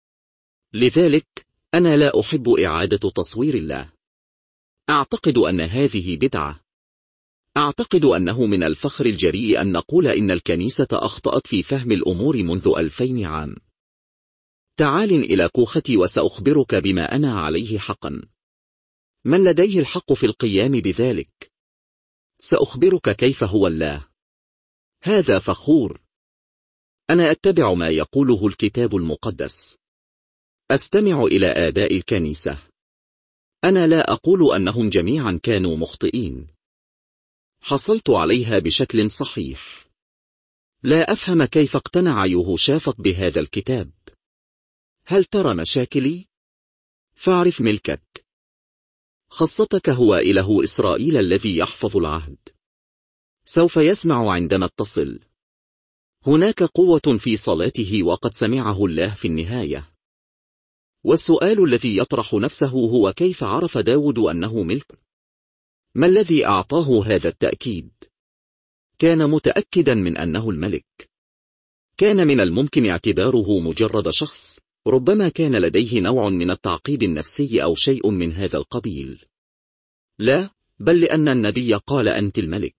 A: لذلك أنا لا أحب إعادة تصوير الله. أعتقد أن هذه بدعة. أعتقد أنه من الفخر الجريء أن نقول إن الكنيسة أخطأت في فهم الأمور منذ ألفين عام. تعال إلى كوختي وسأخبرك بما أنا عليه حقا. من لديه الحق في القيام بذلك؟ سأخبرك كيف هو الله. هذا فخور. أنا أتبع ما يقوله الكتاب المقدس. أستمع إلى آباء الكنيسة. أنا لا أقول أنهم جميعا كانوا مخطئين. حصلت عليها بشكل صحيح. لا أفهم كيف اقتنع يهوشافط بهذا الكتاب. هل ترى مشاكلي؟ فاعرف ملكك. خاصتك هو إله إسرائيل الذي يحفظ العهد. سوف يسمع عندما اتصل. هناك قوة في صلاته وقد سمعه الله في النهاية. والسؤال الذي يطرح نفسه هو كيف عرف داود أنه ملك؟ ما الذي أعطاه هذا التأكيد؟ كان متأكدا من أنه الملك. كان من الممكن اعتباره مجرد شخص، ربما كان لديه نوع من التعقيد النفسي أو شيء من هذا القبيل. لا، بل لأن النبي قال أنت الملك.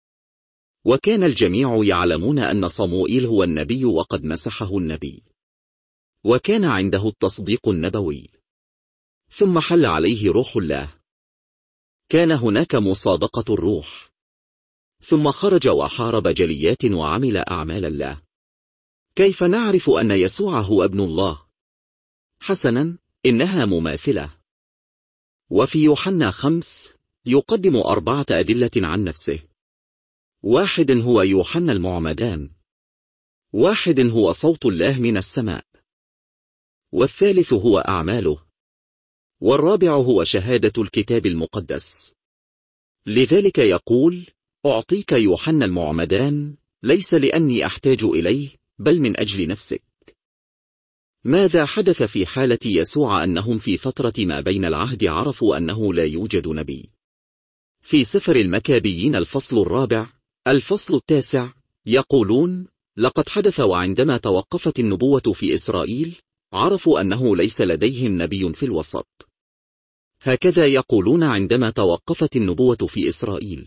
A: وكان الجميع يعلمون أن صموئيل هو النبي وقد مسحه النبي. وكان عنده التصديق النبوي. ثم حل عليه روح الله. كان هناك مصادقة الروح. ثم خرج وحارب جليات وعمل أعمال الله. كيف نعرف أن يسوع هو ابن الله؟ حسنا، إنها مماثلة. وفي يوحنا خمس يقدم أربعة أدلة عن نفسه. واحد هو يوحنا المعمدان. واحد هو صوت الله من السماء. والثالث هو أعماله. والرابع هو شهادة الكتاب المقدس. لذلك يقول: أعطيك يوحنا المعمدان ليس لأني أحتاج إليه بل من أجل نفسك. ماذا حدث في حالة يسوع؟ أنهم في فترة ما بين العهد عرفوا أنه لا يوجد نبي. في سفر المكابيين الفصل الرابع الفصل التاسع يقولون: لقد حدث وعندما توقفت النبوة في إسرائيل عرفوا أنه ليس لديهم نبي في الوسط. هكذا يقولون عندما توقفت النبوة في إسرائيل.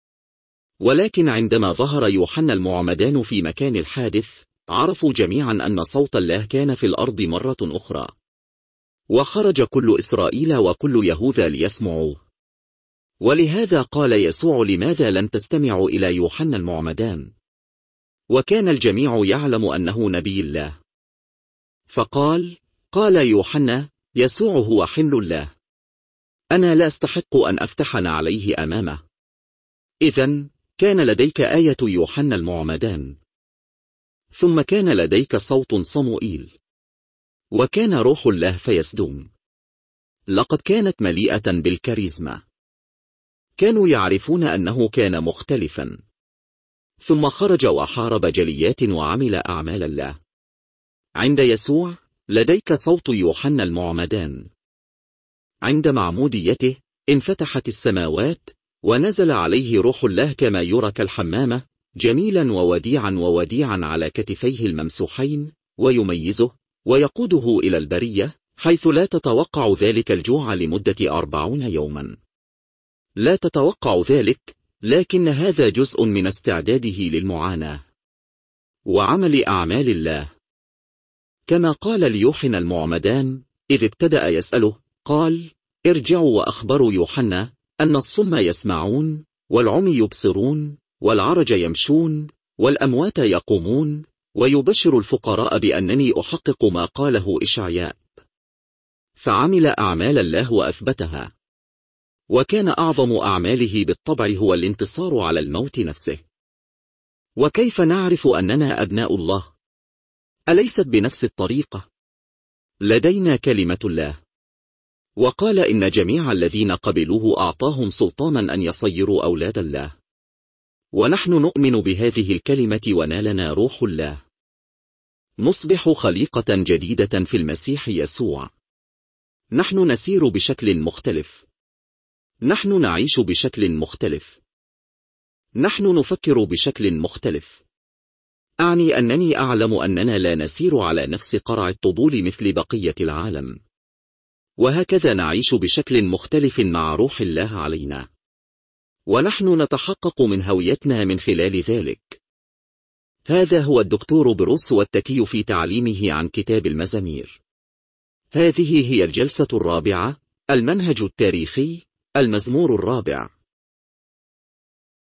A: ولكن عندما ظهر يوحنا المعمدان في مكان الحادث عرفوا جميعا أن صوت الله كان في الأرض مرة أخرى. وخرج كل إسرائيل وكل يهوذا ليسمعوه. ولهذا قال يسوع: لماذا لن تستمعوا إلى يوحنا المعمدان؟ وكان الجميع يعلم أنه نبي الله. فقال: قال يوحنا: يسوع هو حمل الله. أنا لا أستحق أن أفتحن عليه أمامه. إذن كان لديك آية يوحنا المعمدان. ثم كان لديك صوت صموئيل. وكان روح الله فيسدوم. لقد كانت مليئة بالكاريزما. كانوا يعرفون أنه كان مختلفا. ثم خرج وحارب جليات وعمل أعمال الله. عند يسوع لديك صوت يوحنا المعمدان. عند معموديته انفتحت السماوات ونزل عليه روح الله كما يرى كالحمامة، جميلا ووديعا ووديعا على كتفيه الممسوحين، ويميزه ويقوده إلى البرية حيث لا تتوقع ذلك الجوع لمدة أربعون يوما. لا تتوقع ذلك، لكن هذا جزء من استعداده للمعاناة وعمل أعمال الله. كما قال ليوحنا المعمدان إذ ابتدأ يسأله، قال: ارجعوا وأخبروا يوحنا أن الصم يسمعون والعمي يبصرون والعرج يمشون والأموات يقومون ويبشر الفقراء بأنني أحقق ما قاله إشعياء. فعمل أعمال الله وأثبتها، وكان أعظم أعماله بالطبع هو الانتصار على الموت نفسه. وكيف نعرف أننا أبناء الله؟ أليست بنفس الطريقة؟ لدينا كلمة الله، وقال إن جميع الذين قبلوه أعطاهم سلطانا أن يصيروا أولاد الله. ونحن نؤمن بهذه الكلمة ونالنا روح الله. نصبح خليقة جديدة في المسيح يسوع. نحن نسير بشكل مختلف. نحن نعيش بشكل مختلف. نحن نفكر بشكل مختلف. أعني أنني أعلم أننا لا نسير على نفس قرع الطبول مثل بقية العالم، وهكذا نعيش بشكل مختلف مع روح الله علينا، ونحن نتحقق من هويتنا من خلال ذلك. هذا هو الدكتور بروس والتكي في تعليمه عن كتاب المزامير. هذه هي الجلسة الرابعة، المنهج التاريخي، المزمور الرابع.